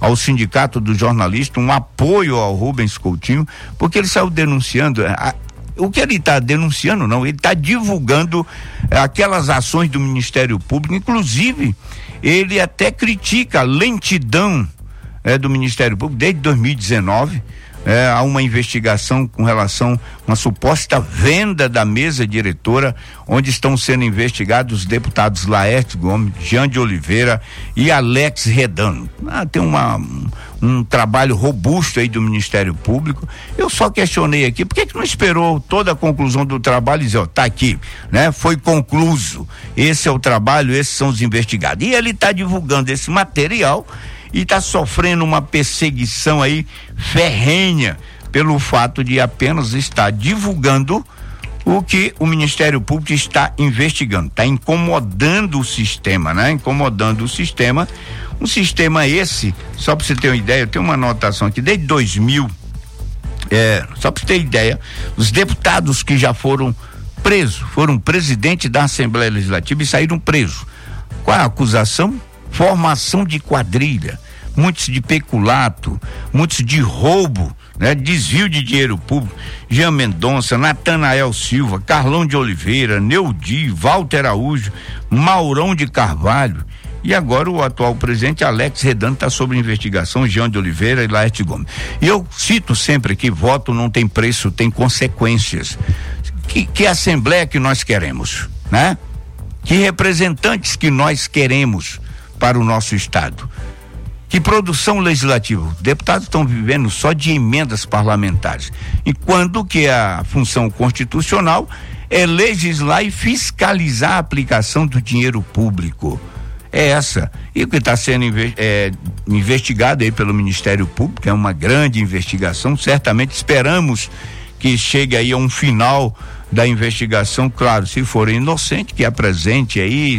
ao Sindicato do Jornalista, um apoio ao Rubens Coutinho, porque ele saiu denunciando. O que ele está denunciando, não, ele está divulgando aquelas ações do Ministério Público, inclusive ele até critica a lentidão do Ministério Público desde 2019. Há uma investigação com relação a uma suposta venda da mesa diretora, onde estão sendo investigados os deputados Laerte Gomes, Jean de Oliveira e Alex Redano. Tem um trabalho robusto aí do Ministério Público. Eu só questionei aqui, por que não esperou toda a conclusão do trabalho e dizer, tá aqui, né? Foi concluso, esse é o trabalho, esses são os investigados. E ele está divulgando esse material e está sofrendo uma perseguição aí ferrenha pelo fato de apenas estar divulgando o que o Ministério Público está investigando. Está incomodando o sistema, né? Incomodando o sistema. Um sistema esse, só para você ter uma ideia, eu tenho uma anotação aqui, desde 2000, só para você ter ideia, os deputados que já foram presos, foram presidente da Assembleia Legislativa e saíram presos. Qual a acusação? Formação de quadrilha, muitos de peculato, muitos de roubo, né? Desvio de dinheiro público. Jean Mendonça, Natanael Silva, Carlão de Oliveira, Neudi, Walter Araújo, Maurão de Carvalho, e agora o atual presidente Alex Redano está sob investigação, Jean de Oliveira e Laerte Gomes. E eu cito sempre que voto não tem preço, tem consequências. Que assembleia que nós queremos, né? Que representantes que nós queremos para o nosso estado? Que produção legislativa? Os deputados estão vivendo só de emendas parlamentares, enquanto que a função constitucional é legislar e fiscalizar a aplicação do dinheiro público. É essa. E o que está sendo investigado aí pelo Ministério Público é uma grande investigação. Certamente esperamos que chegue aí a um final da investigação, claro, se for inocente, que apresente aí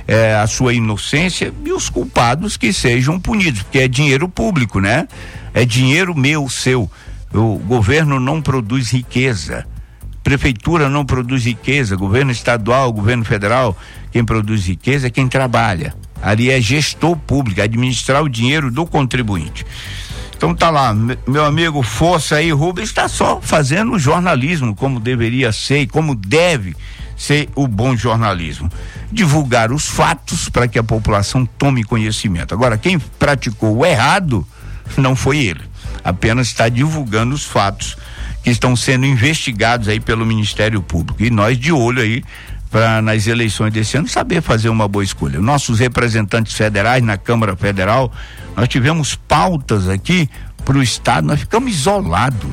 a sua inocência, e os culpados que sejam punidos, porque é dinheiro público, né? É dinheiro meu, seu. O governo não produz riqueza, prefeitura não produz riqueza, governo estadual, governo federal, quem produz riqueza é quem trabalha. Ali é gestor público, administrar o dinheiro do contribuinte. Então tá lá, meu amigo, força aí, Rubens está só fazendo jornalismo como deveria ser e como deve ser o bom jornalismo. Divulgar os fatos para que a população tome conhecimento. Agora, quem praticou o errado não foi ele, apenas está divulgando os fatos que estão sendo investigados aí pelo Ministério Público. E nós de olho aí para nas eleições desse ano saber fazer uma boa escolha. Nossos representantes federais na Câmara Federal, nós tivemos pautas aqui para o estado, nós ficamos isolados,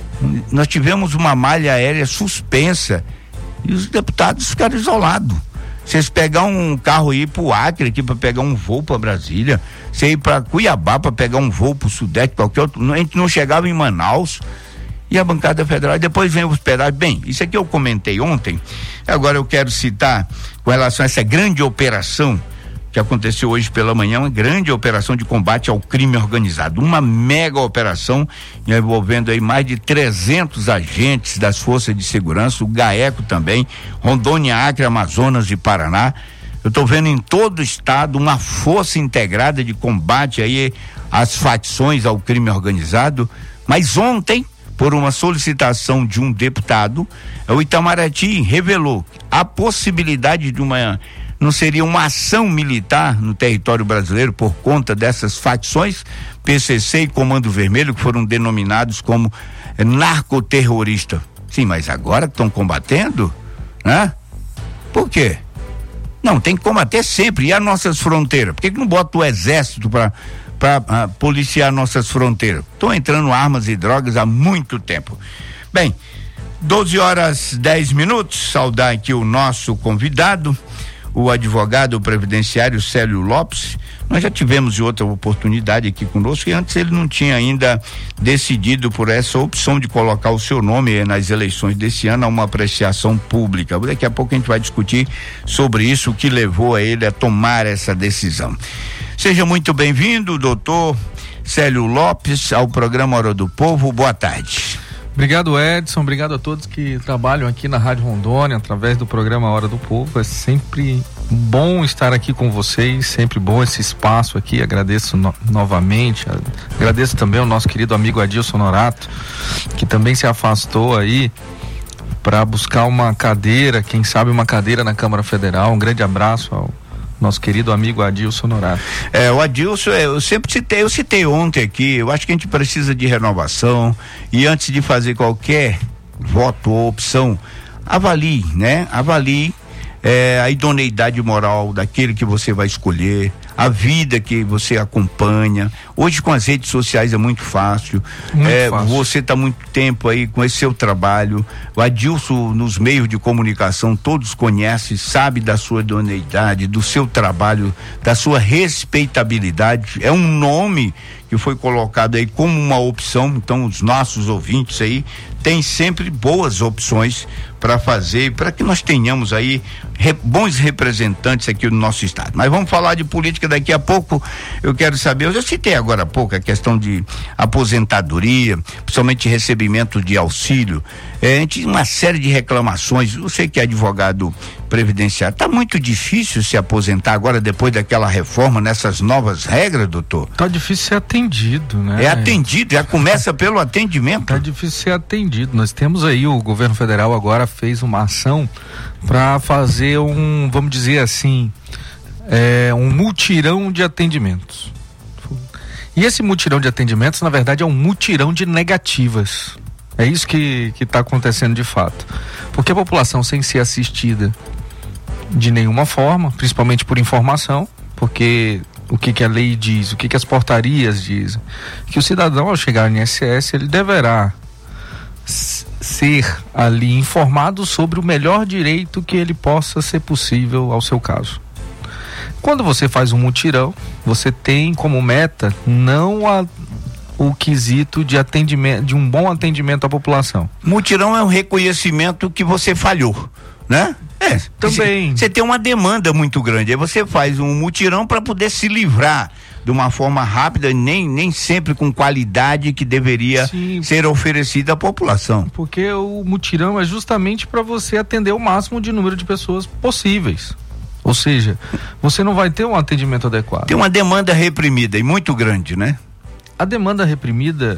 nós tivemos uma malha aérea suspensa e os deputados ficaram isolados. Vocês pegar um carro e ir pro Acre aqui para pegar um voo para Brasília, você ir para Cuiabá para pegar um voo pro Sudeste, qualquer outro, a gente não chegava em Manaus. E a bancada federal, depois vem os pedágios. Bem, isso aqui eu comentei ontem, agora eu quero citar com relação a essa grande operação que aconteceu hoje pela manhã, uma grande operação de combate ao crime organizado, uma mega operação envolvendo aí mais de 300 agentes das forças de segurança, o GAECO também, Rondônia, Acre, Amazonas e Paraná. Eu estou vendo em todo o estado uma força integrada de combate aí às facções ao crime organizado, mas ontem, por uma solicitação de um deputado, o Itamaraty revelou a possibilidade de não seria uma ação militar no território brasileiro por conta dessas facções, PCC e Comando Vermelho, que foram denominados como narcoterrorista. Sim, mas agora que estão combatendo, né? Por quê? Não, tem que combater sempre. E as nossas fronteiras? Por que não bota o exército para policiar nossas fronteiras? Estão entrando armas e drogas há muito tempo. Bem, 12h10. Saudar aqui o nosso convidado, o advogado previdenciário Célio Lopes. Nós já tivemos outra oportunidade aqui conosco e antes ele não tinha ainda decidido por essa opção de colocar o seu nome nas eleições desse ano a uma apreciação pública. Daqui a pouco a gente vai discutir sobre isso, o que levou a ele a tomar essa decisão. Seja muito bem-vindo, doutor Célio Lopes, ao programa Hora do Povo. Boa tarde. Obrigado, Edson. Obrigado a todos que trabalham aqui na Rádio Rondônia através do programa Hora do Povo. É sempre Bom estar aqui com vocês, sempre bom esse espaço aqui, agradeço novamente, agradeço também ao nosso querido amigo Adilson Norato, que também se afastou aí para buscar uma cadeira, quem sabe uma cadeira na Câmara Federal. Um grande abraço ao nosso querido amigo Adilson Norato. O Adilson, eu citei ontem aqui, eu acho que a gente precisa de renovação, e antes de fazer qualquer voto ou opção, avalie a idoneidade moral daquele que você vai escolher, a vida que você acompanha. Hoje com as redes sociais é muito fácil. Você está muito tempo aí com esse seu trabalho. O Adilson, nos meios de comunicação, todos conhecem, sabe da sua idoneidade, do seu trabalho, da sua respeitabilidade. É um nome que foi colocado aí como uma opção, então os nossos ouvintes aí têm sempre boas opções para fazer, para que nós tenhamos aí bons representantes aqui no nosso estado. Mas vamos falar de política daqui a pouco. Eu quero saber, eu já citei agora há pouco a questão de aposentadoria, principalmente recebimento de auxílio. A gente tem uma série de reclamações. Você que é advogado previdenciário, está muito difícil se aposentar agora depois daquela reforma, nessas novas regras, doutor? Tá difícil ser atendido, né? É atendido, já começa pelo atendimento. Tá difícil ser atendido. Nós temos aí, o governo federal agora fez uma ação para fazer vamos dizer assim, um mutirão de atendimentos. E esse mutirão de atendimentos, na verdade, é um mutirão de negativas. É isso que está acontecendo de fato. Porque a população sem ser assistida de nenhuma forma, principalmente por informação, porque o que a lei diz, o que as portarias dizem, que o cidadão, ao chegar no INSS, ele deverá ser ali informado sobre o melhor direito que ele possa ser possível ao seu caso. Quando você faz um mutirão, você tem como meta não o quesito de atendimento, de um bom atendimento à população. Mutirão é um reconhecimento que você falhou, né? Também. Você tem uma demanda muito grande, aí você faz um mutirão para poder se livrar de uma forma rápida, nem sempre com qualidade que deveria ser oferecida à população. Porque o mutirão é justamente para você atender o máximo de número de pessoas possíveis. Ou seja, você não vai ter um atendimento adequado. Tem uma demanda reprimida e muito grande, né? A demanda reprimida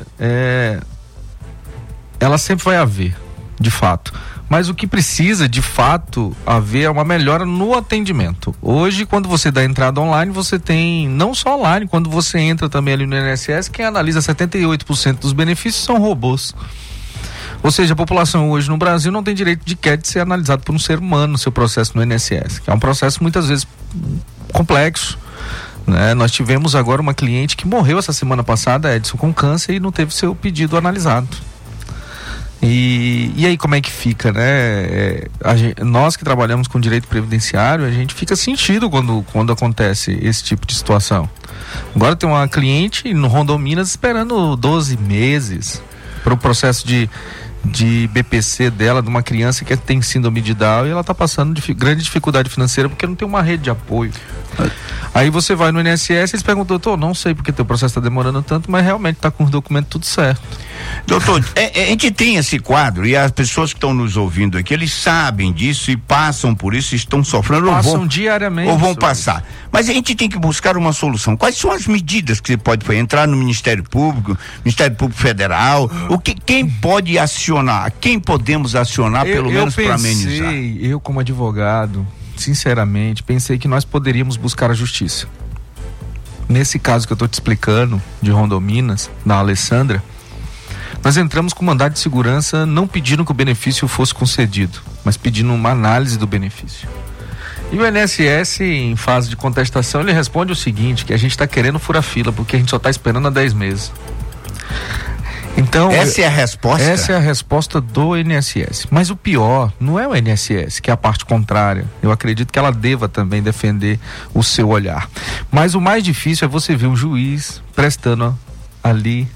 ela sempre vai haver, de fato. Mas o que precisa, de fato, haver é uma melhora no atendimento. Hoje, quando você dá entrada online, você tem, não só online, quando você entra também ali no INSS, quem analisa 78% dos benefícios são robôs. Ou seja, a população hoje no Brasil não tem direito de ser analisado por um ser humano no seu processo no INSS, que é um processo muitas vezes complexo, né? Nós tivemos agora uma cliente que morreu essa semana passada, Edson, com câncer, e não teve seu pedido analisado. E aí como é que fica, né? Nós que trabalhamos com direito previdenciário, a gente fica sentido quando acontece esse tipo de situação. Agora tem uma cliente no Rondôminas esperando 12 meses para o processo de BPC dela, de uma criança que tem síndrome de Down, e ela está passando grande dificuldade financeira porque não tem uma rede de apoio. Aí você vai no INSS, eles perguntam, doutor, não sei porque teu processo está demorando tanto, mas realmente está com os documentos tudo certo. Doutor, a gente tem esse quadro, e as pessoas que estão nos ouvindo aqui, eles sabem disso e passam por isso, estão sofrendo. Passam diariamente. Ou vão passar. Mas a gente tem que buscar uma solução. Quais são as medidas que você pode fazer? Entrar no Ministério Público Federal, quem pode acionar? Quem podemos acionar, pelo menos para amenizar? Eu como advogado, sinceramente, pensei que nós poderíamos buscar a justiça. Nesse caso que eu estou te explicando, de Rondôminas, da Alessandra, nós entramos com mandado de segurança não pedindo que o benefício fosse concedido, mas pedindo uma análise do benefício. E o INSS, em fase de contestação, ele responde o seguinte, que a gente está querendo furar fila, porque a gente só está esperando há 10 meses. Então, essa é a resposta? Essa é a resposta do INSS. Mas o pior não é o INSS, que é a parte contrária. Eu acredito que ela deva também defender o seu olhar. Mas o mais difícil é você ver o juiz prestando ali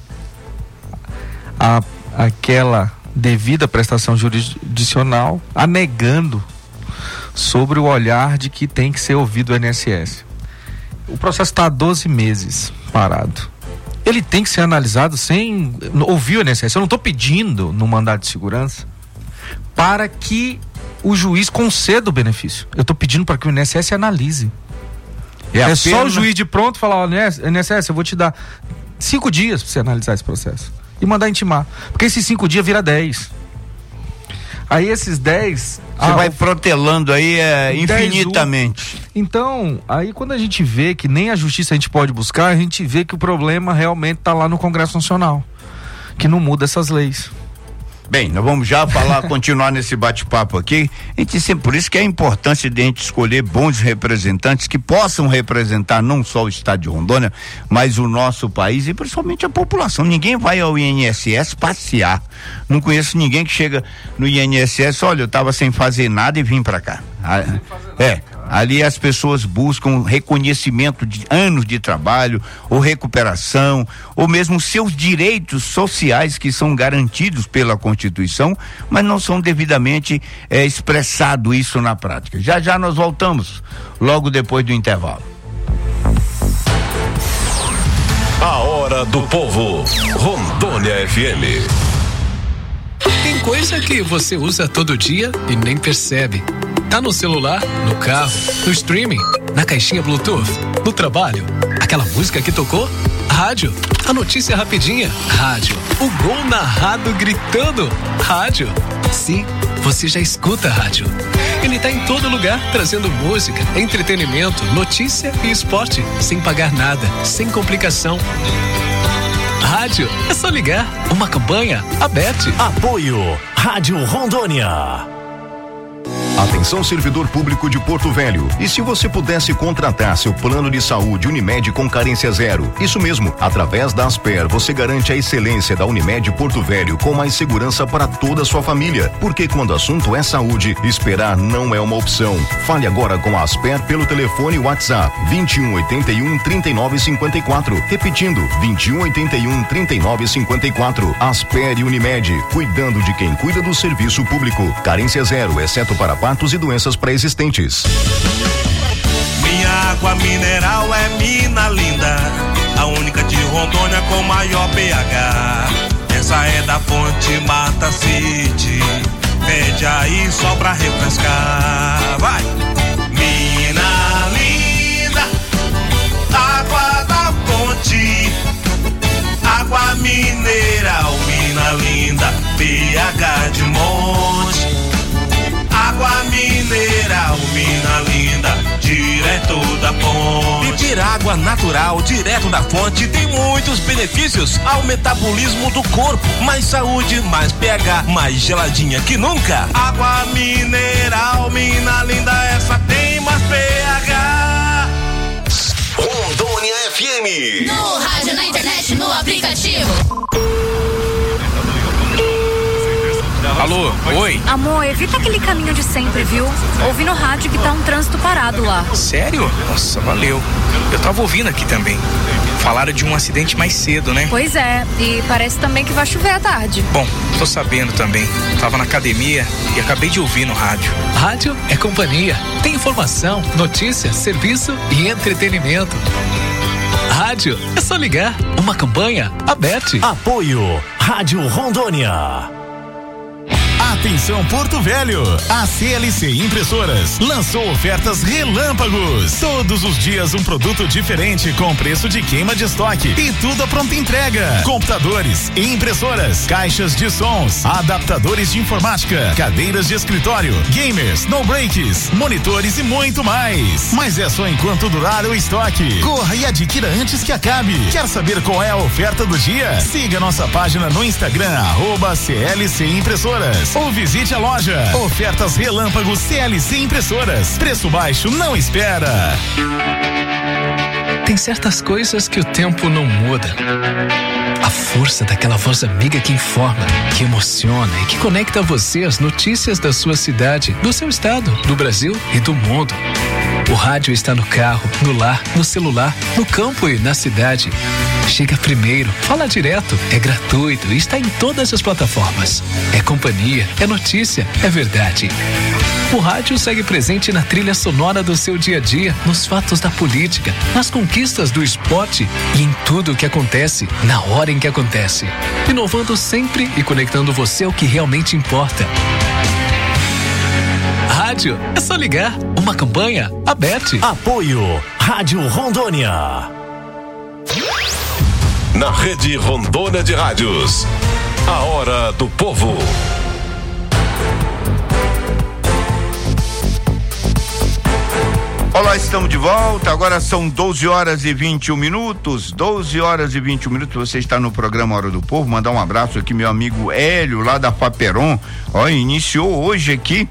aquela devida prestação jurisdicional, anegando sobre o olhar de que tem que ser ouvido o INSS. O processo está há 12 meses parado. Ele tem que ser analisado sem ouvir o INSS. Eu não estou pedindo no mandado de segurança para que o juiz conceda o benefício. Eu estou pedindo para que o INSS analise. É só o juiz de pronto falar, olha, INSS, eu vou te dar 5 dias para você analisar esse processo e mandar intimar, porque esses 5 dias vira 10. Aí esses 10 você vai protelando aí infinitamente. Então, aí quando a gente vê que nem a justiça a gente pode buscar, a gente vê que o problema realmente está lá no Congresso Nacional, que não muda essas leis. Bem, nós vamos já continuar nesse bate-papo aqui. A gente sempre, por isso que é a importância de a gente escolher bons representantes que possam representar não só o estado de Rondônia, mas o nosso país e principalmente a população. Ninguém vai ao INSS passear. Não conheço ninguém que chega no INSS, olha, eu estava sem fazer nada e vim para cá. Ali as pessoas buscam reconhecimento de anos de trabalho, ou recuperação, ou mesmo seus direitos sociais que são garantidos pela Constituição, mas não são devidamente expressado isso na prática. Já nós voltamos, logo depois do intervalo. A Hora do Povo, Rondônia FM. Tem coisa que você usa todo dia e nem percebe. Tá no celular, no carro, no streaming, na caixinha Bluetooth, no trabalho. Aquela música que tocou? Rádio. A notícia rapidinha? Rádio. O gol narrado gritando? Rádio. Sim, você já escuta a rádio. Ele tá em todo lugar, trazendo música, entretenimento, notícia e esporte, sem pagar nada, sem complicação. Rádio, é só ligar. Uma campanha aberta. Apoio Rádio Rondônia. Atenção, servidor público de Porto Velho. E se você pudesse contratar seu plano de saúde Unimed com carência zero? Isso mesmo, através da Asper você garante a excelência da Unimed Porto Velho com mais segurança para toda a sua família. Porque quando o assunto é saúde, esperar não é uma opção. Fale agora com a Asper pelo telefone WhatsApp 2181-3954. Repetindo, 2181-3954. Asper e Unimed, cuidando de quem cuida do serviço público. Carência zero, exceto para partos e doenças pré-existentes. Minha água mineral é mina linda, a única de Rondônia com maior pH. Essa é da fonte Mata City, pede aí só pra refrescar. Vai! Mina linda, água da fonte, água mineral, mina linda, pH de monte. Água mineral, mina linda, direto da fonte. Beber água natural, direto da fonte, tem muitos benefícios ao metabolismo do corpo. Mais saúde, mais pH, mais geladinha que nunca. Água mineral, mina linda, essa tem mais pH. Rondônia FM. No rádio, na internet, no aplicativo. Alô, oi? Amor, evita aquele caminho de sempre, viu? Ouvi no rádio que tá um trânsito parado lá. Sério? Nossa, valeu. Eu tava ouvindo aqui também. Falaram de um acidente mais cedo, né? Pois é, e parece também que vai chover à tarde. Bom, tô sabendo também. Tava na academia e acabei de ouvir no rádio. Rádio é companhia. Tem informação, notícia, serviço e entretenimento. Rádio, é só ligar. Uma campanha aberta. Apoio Rádio Rondônia. Atenção Porto Velho, a CLC Impressoras lançou ofertas relâmpagos. Todos os dias um produto diferente com preço de queima de estoque e tudo a pronta entrega. Computadores, impressoras, caixas de sons, adaptadores de informática, cadeiras de escritório, gamers, no breaks, monitores e muito mais. Mas é só enquanto durar o estoque. Corra e adquira antes que acabe. Quer saber qual é a oferta do dia? Siga nossa página no Instagram @CLC Impressoras. Ou visite a loja. Ofertas relâmpagos CLC Impressoras. Preço baixo não espera. Tem certas coisas que o tempo não muda. A força daquela voz amiga que informa, que emociona e que conecta você às notícias da sua cidade, do seu estado, do Brasil e do mundo. O rádio está no carro, no lar, no celular, no campo e na cidade. Chega primeiro, fala direto, é gratuito e está em todas as plataformas. É companhia, é notícia, é verdade. O rádio segue presente na trilha sonora do seu dia a dia, nos fatos da política, nas conquistas do esporte e em tudo o que acontece, na hora em que acontece. Inovando sempre e conectando você ao que realmente importa. rádio. É só ligar. Uma campanha aberta. Apoio Rádio Rondônia. Na Rede Rondônia de Rádios. A Hora do Povo. Olá, estamos de volta. Agora são 12 horas e 21 minutos. 12 horas e 21 minutos. Você está no programa Hora do Povo. Mandar um abraço aqui, meu amigo Hélio, lá da Faperon. Iniciou hoje aqui.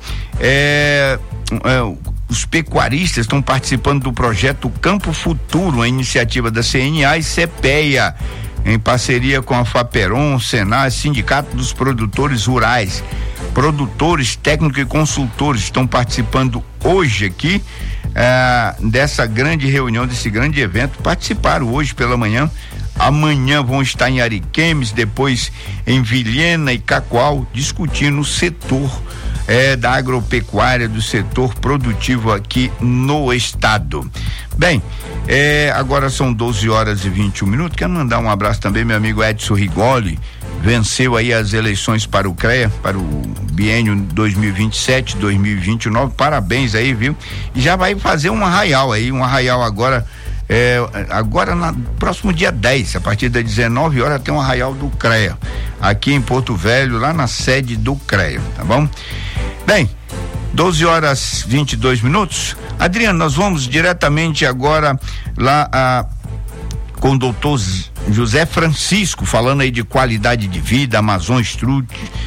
Os pecuaristas estão participando do projeto Campo Futuro, uma iniciativa da CNA e CPEA, em parceria com a Faperon, Senai, Sindicato dos Produtores Rurais. Produtores, técnicos e consultores estão participando hoje aqui dessa grande reunião, desse grande evento. Participaram hoje pela manhã. Amanhã vão estar em Ariquemes, depois em Vilhena e Cacoal, discutindo o setor da agropecuária, do setor produtivo aqui no estado. Bem, agora são 12 horas e 21 minutos. Quero mandar um abraço também, meu amigo Edson Rigoli. Venceu aí as eleições para o CREA, para o biênio 2027-2029. Parabéns aí, viu? E já vai fazer um arraial agora. Agora no próximo dia 10, a partir das 19 horas, tem um arraial do CREA aqui em Porto Velho, lá na sede do CREA, tá bom? Bem, 12 horas 22 minutos. Adriano, nós vamos diretamente agora lá com o doutor José Francisco, falando aí de qualidade de vida, Amazon Strut,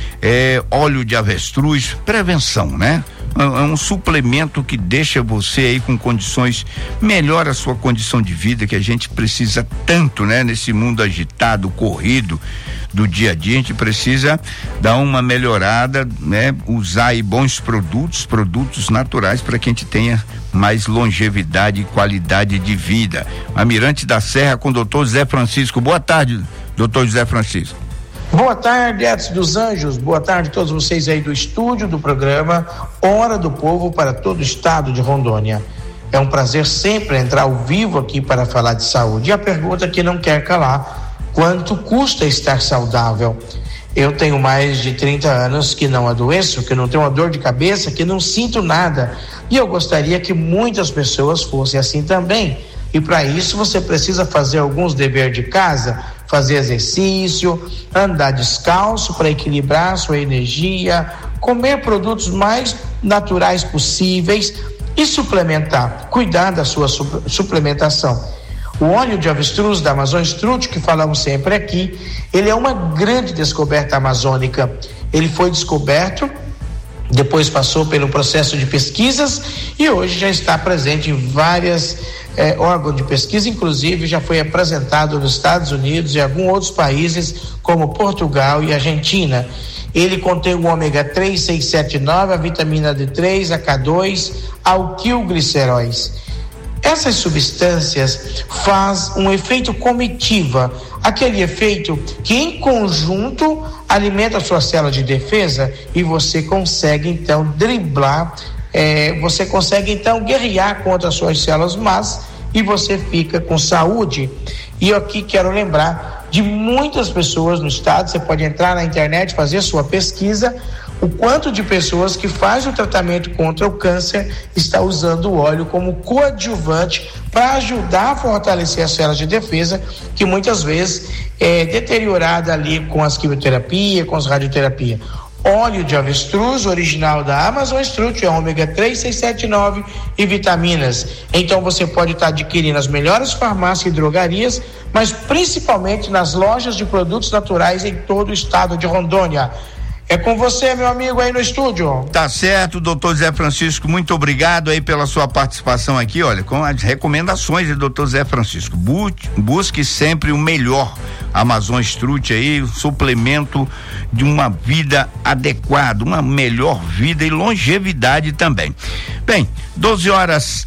óleo de avestruz, prevenção, né? É um suplemento que deixa você aí com condições, melhora a sua condição de vida, que a gente precisa tanto, né? Nesse mundo agitado, corrido do dia a dia, a gente precisa dar uma melhorada, né? Usar aí bons produtos naturais, para que a gente tenha mais longevidade e qualidade de vida. Almirante da Serra com o doutor José Francisco. Boa tarde, doutor José Francisco. Boa tarde, Edson dos Anjos. Boa tarde a todos vocês aí do estúdio do programa Hora do Povo para todo o estado de Rondônia. É um prazer sempre entrar ao vivo aqui para falar de saúde. E a pergunta que não quer calar: quanto custa estar saudável? Eu tenho mais de 30 anos que não adoeço, que não tenho uma dor de cabeça, que não sinto nada. E eu gostaria que muitas pessoas fossem assim também. E para isso você precisa fazer alguns deveres de casa, fazer exercício, andar descalço para equilibrar sua energia, comer produtos mais naturais possíveis e suplementar, cuidar da sua suplementação. O óleo de avestruz da Amazon Strut, que falamos sempre aqui, ele é uma grande descoberta amazônica. Ele foi descoberto, depois passou pelo processo de pesquisas e hoje já está presente em várias órgãos de pesquisa, inclusive já foi apresentado nos Estados Unidos e alguns outros países como Portugal e Argentina. Ele contém o ômega 3, 6, 7, 9, a vitamina D3, a K2, alquilgliceróis. Essas substâncias fazem um efeito comitiva, aquele efeito que em conjunto alimenta a sua célula de defesa e você consegue então driblar, você consegue então guerrear contra as suas células más e você fica com saúde. E eu aqui quero lembrar de muitas pessoas no estado, você pode entrar na internet, fazer sua pesquisa, o quanto de pessoas que faz o tratamento contra o câncer está usando o óleo como coadjuvante para ajudar a fortalecer as células de defesa, que muitas vezes é deteriorada ali com as quimioterapia, com as radioterapia. Óleo de avestruz, original da Amazon Strut, é ômega 3, 6, 7, 9 e vitaminas. Então você pode estar adquirindo nas melhores farmácias e drogarias, mas principalmente nas lojas de produtos naturais em todo o estado de Rondônia. É com você, meu amigo, aí no estúdio. Tá certo, doutor Zé Francisco, muito obrigado aí pela sua participação aqui, olha, com as recomendações do doutor Zé Francisco. Busque sempre o melhor Amazon Strut aí, o suplemento de uma vida adequada, uma melhor vida e longevidade também. Bem, 12 horas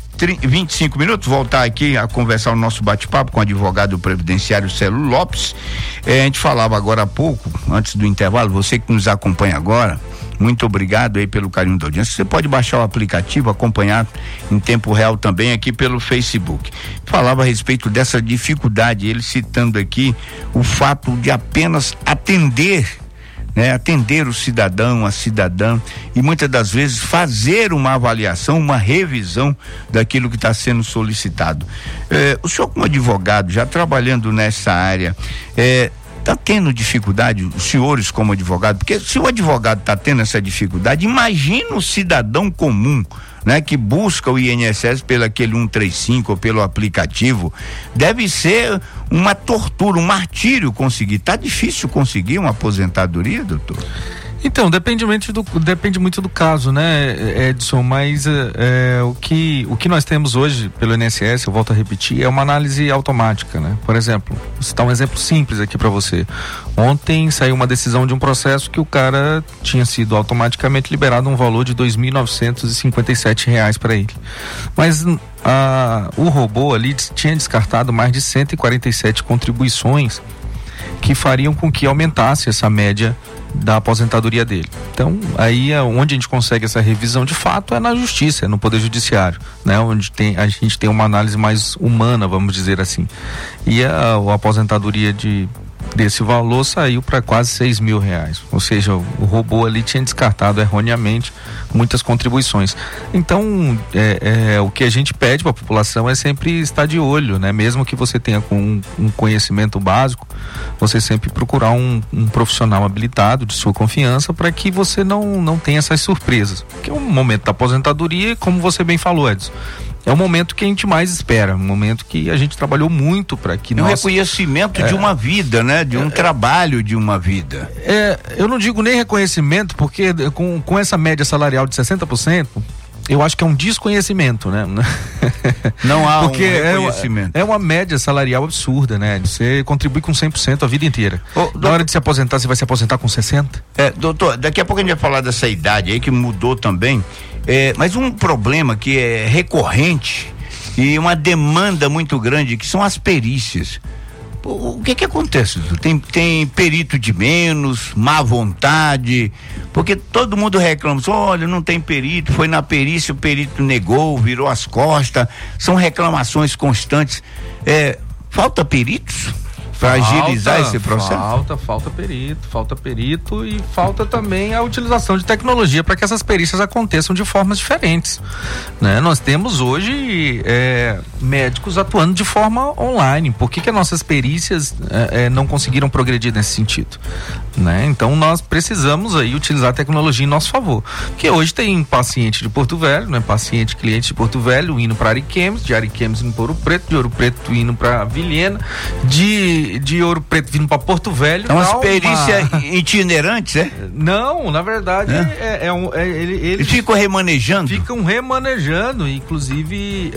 25 minutos, voltar aqui a conversar o nosso bate-papo com o advogado previdenciário Célio Lopes. A gente falava agora há pouco, antes do intervalo, você que nos acompanha agora, muito obrigado aí pelo carinho da audiência. Você pode baixar o aplicativo, acompanhar em tempo real também aqui pelo Facebook. Falava a respeito dessa dificuldade, ele citando aqui o fato de apenas atender né? Atender o cidadão, a cidadã, e muitas das vezes fazer uma avaliação, uma revisão daquilo que está sendo solicitado. O senhor, como advogado, já trabalhando nessa área, está tendo dificuldade, os senhores como advogado? Porque se o advogado está tendo essa dificuldade, imagina o cidadão comum, né, que busca o INSS pelo aquele 135 ou pelo aplicativo. Deve ser uma tortura, um martírio conseguir. Tá difícil conseguir uma aposentadoria, doutor? Então, depende muito do caso, né, Edson, mas o que nós temos hoje pelo INSS, eu volto a repetir, é uma análise automática, né? Por exemplo, vou citar um exemplo simples aqui para você. Ontem saiu uma decisão de um processo que o cara tinha sido automaticamente liberado um valor de R$ 2.957 para ele. Mas o robô ali tinha descartado mais de 147 contribuições que fariam com que aumentasse essa média da aposentadoria dele. Então, aí é onde a gente consegue essa revisão de fato é na justiça, é no Poder Judiciário, né? Onde a gente tem uma análise mais humana, vamos dizer assim. E a aposentadoria desse valor saiu para quase R$6.000, ou seja, o robô ali tinha descartado erroneamente muitas contribuições. Então, o que a gente pede para a população é sempre estar de olho, né? Mesmo que você tenha com um conhecimento básico, você sempre procurar um profissional habilitado de sua confiança para que você não tenha essas surpresas. Porque é um momento da aposentadoria, como você bem falou, Edson, é o momento que a gente mais espera, um momento que a gente trabalhou muito para que nós... reconhecimento de uma vida, né? De um trabalho de uma vida. Eu não digo nem reconhecimento, porque com essa média salarial de 60%, eu acho que é um desconhecimento, né? Não há porque um reconhecimento. É uma média salarial absurda, né? Você contribui com 100% a vida inteira. Na hora de se aposentar, você vai se aposentar com 60%? Doutor, daqui a pouco a gente vai falar dessa idade aí que mudou também. Mas um problema que é recorrente e uma demanda muito grande, que são as perícias. O que acontece? Tem perito de menos, má vontade, porque todo mundo reclama, olha, não tem perito, foi na perícia, o perito negou, virou as costas, são reclamações constantes. Falta peritos para agilizar esse processo? Falta perito e falta também a utilização de tecnologia para que essas perícias aconteçam de formas diferentes, né? Nós temos hoje médicos atuando de forma online. Por que as nossas perícias não conseguiram progredir nesse sentido, né? Então nós precisamos aí utilizar a tecnologia em nosso favor, porque hoje tem paciente de Porto Velho, né? Cliente de Porto Velho indo para Ariquemes, de Ariquemes indo para Ouro Preto, de Ouro Preto indo para Vilhena, de Ouro Preto vindo para Porto Velho. É umas perícias itinerantes, Não, na verdade eles ficam remanejando. Inclusive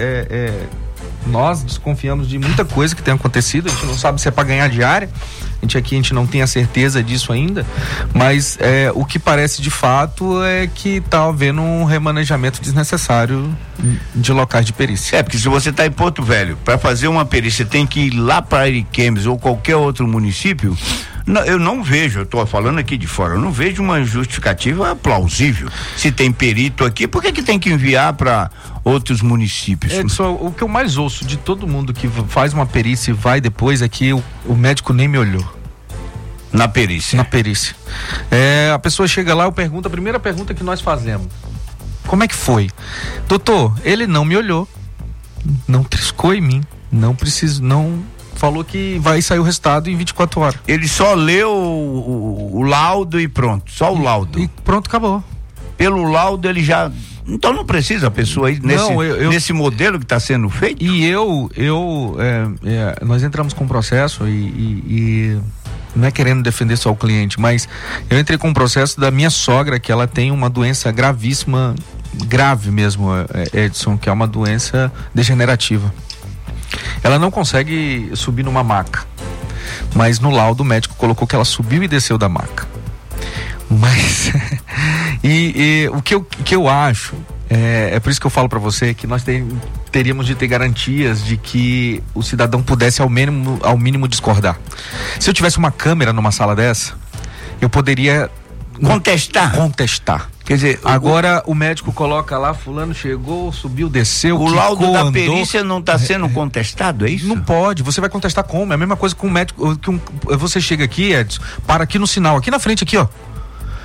nós desconfiamos de muita coisa que tem acontecido, a gente não sabe se é para ganhar diária, a gente não tem a certeza disso ainda, mas o que parece de fato é que está havendo um remanejamento desnecessário de locais de perícia. Porque se você está em Porto Velho, para fazer uma perícia tem que ir lá para Ariquemes ou qualquer outro município. Eu não vejo, eu estou falando aqui de fora, eu não vejo uma justificativa plausível. Se tem perito aqui, por que tem que enviar para outros municípios? Edson, o que eu mais ouço de todo mundo que faz uma perícia e vai depois é que o médico nem me olhou. Na perícia? Na perícia. A pessoa chega lá, eu pergunto, a primeira pergunta que nós fazemos: como é que foi? Doutor, ele não me olhou, não triscou em mim, não falou que vai sair o resultado em 24 horas. Ele só leu o laudo e pronto, só o laudo. E pronto, acabou. Pelo laudo ele já... Então não precisa a pessoa aí nesse modelo que está sendo feito? E nós entramos com um processo e não é querendo defender só o cliente, mas eu entrei com um processo da minha sogra, que ela tem uma doença gravíssima, grave mesmo, Edson, que é uma doença degenerativa. Ela não consegue subir numa maca, mas no laudo o médico colocou que ela subiu e desceu da maca. Mas o que eu acho é por isso que eu falo para você que nós teríamos de ter garantias de que o cidadão pudesse ao mínimo discordar. Se eu tivesse uma câmera numa sala dessa, eu poderia contestar. Quer dizer, agora o médico coloca lá, fulano chegou, subiu, desceu, o laudo da perícia não está sendo contestado, é isso? Não pode, você vai contestar como? É a mesma coisa com o médico, você chega aqui, Edson, para aqui no sinal, aqui na frente, aqui, ó.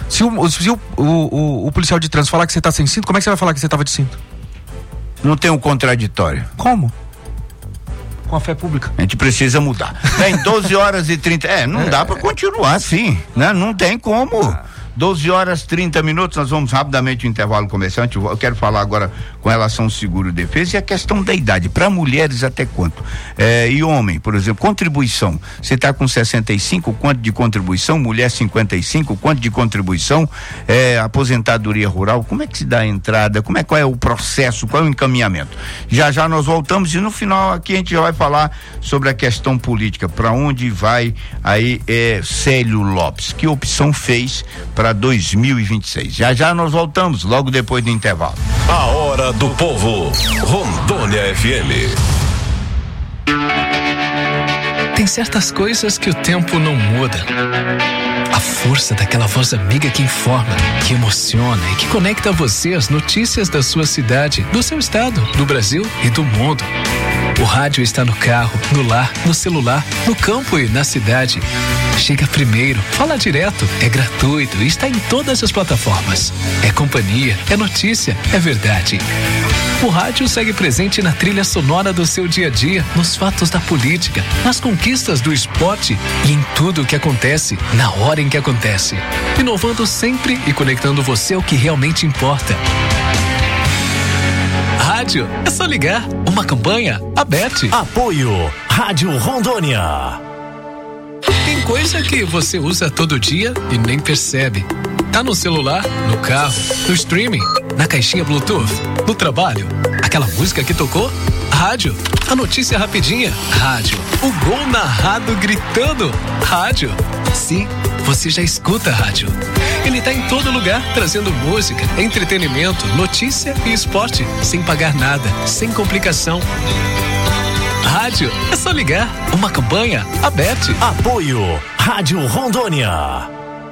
Se o policial de trânsito falar que você tá sem cinto, como é que você vai falar que você tava de cinto? Não tem um contraditório. Como? Com a fé pública. A gente precisa mudar. Em 12 horas e 30. Não dá para continuar assim, né? Não tem como. 12 horas 30 minutos, nós vamos rapidamente ao intervalo comercial. Eu quero falar agora com relação ao seguro-defesa e a questão da idade. Para mulheres, até quanto? E homem, por exemplo, contribuição. Você está com 65, quanto de contribuição? Mulher 55, quanto de contribuição? Aposentadoria rural, como é que se dá a entrada? Qual é o processo? Qual é o encaminhamento? Já nós voltamos e no final aqui a gente já vai falar sobre a questão política. Para onde vai aí Célio Lopes? Que opção fez para 2026? Já nós voltamos, logo depois do intervalo. A Hora do Povo, Rondônia FM. Tem certas coisas que o tempo não muda. A força daquela voz amiga que informa, que emociona e que conecta você às notícias da sua cidade, do seu estado, do Brasil e do mundo. O rádio está no carro, no lar, no celular, no campo e na cidade. Chega primeiro, fala direto, é gratuito e está em todas as plataformas. É companhia, é notícia, é verdade. O rádio segue presente na trilha sonora do seu dia a dia, nos fatos da política, nas conquistas do esporte e em tudo o que acontece, na hora em que acontece. Inovando sempre e conectando você ao que realmente importa. Rádio, é só ligar. Uma campanha, a Bet. Apoio, Rádio Rondônia. Tem coisa que você usa todo dia e nem percebe. Tá no celular, no carro, no streaming, na caixinha Bluetooth, no trabalho. Aquela música que tocou? Rádio. A notícia rapidinha? Rádio. O gol narrado gritando? Rádio. Sim, você já escuta rádio. Ele tá em todo lugar, trazendo música, entretenimento, notícia e esporte, sem pagar nada, sem complicação. Rádio, é só ligar. Uma campanha, a Bet. Apoio, Rádio Rondônia.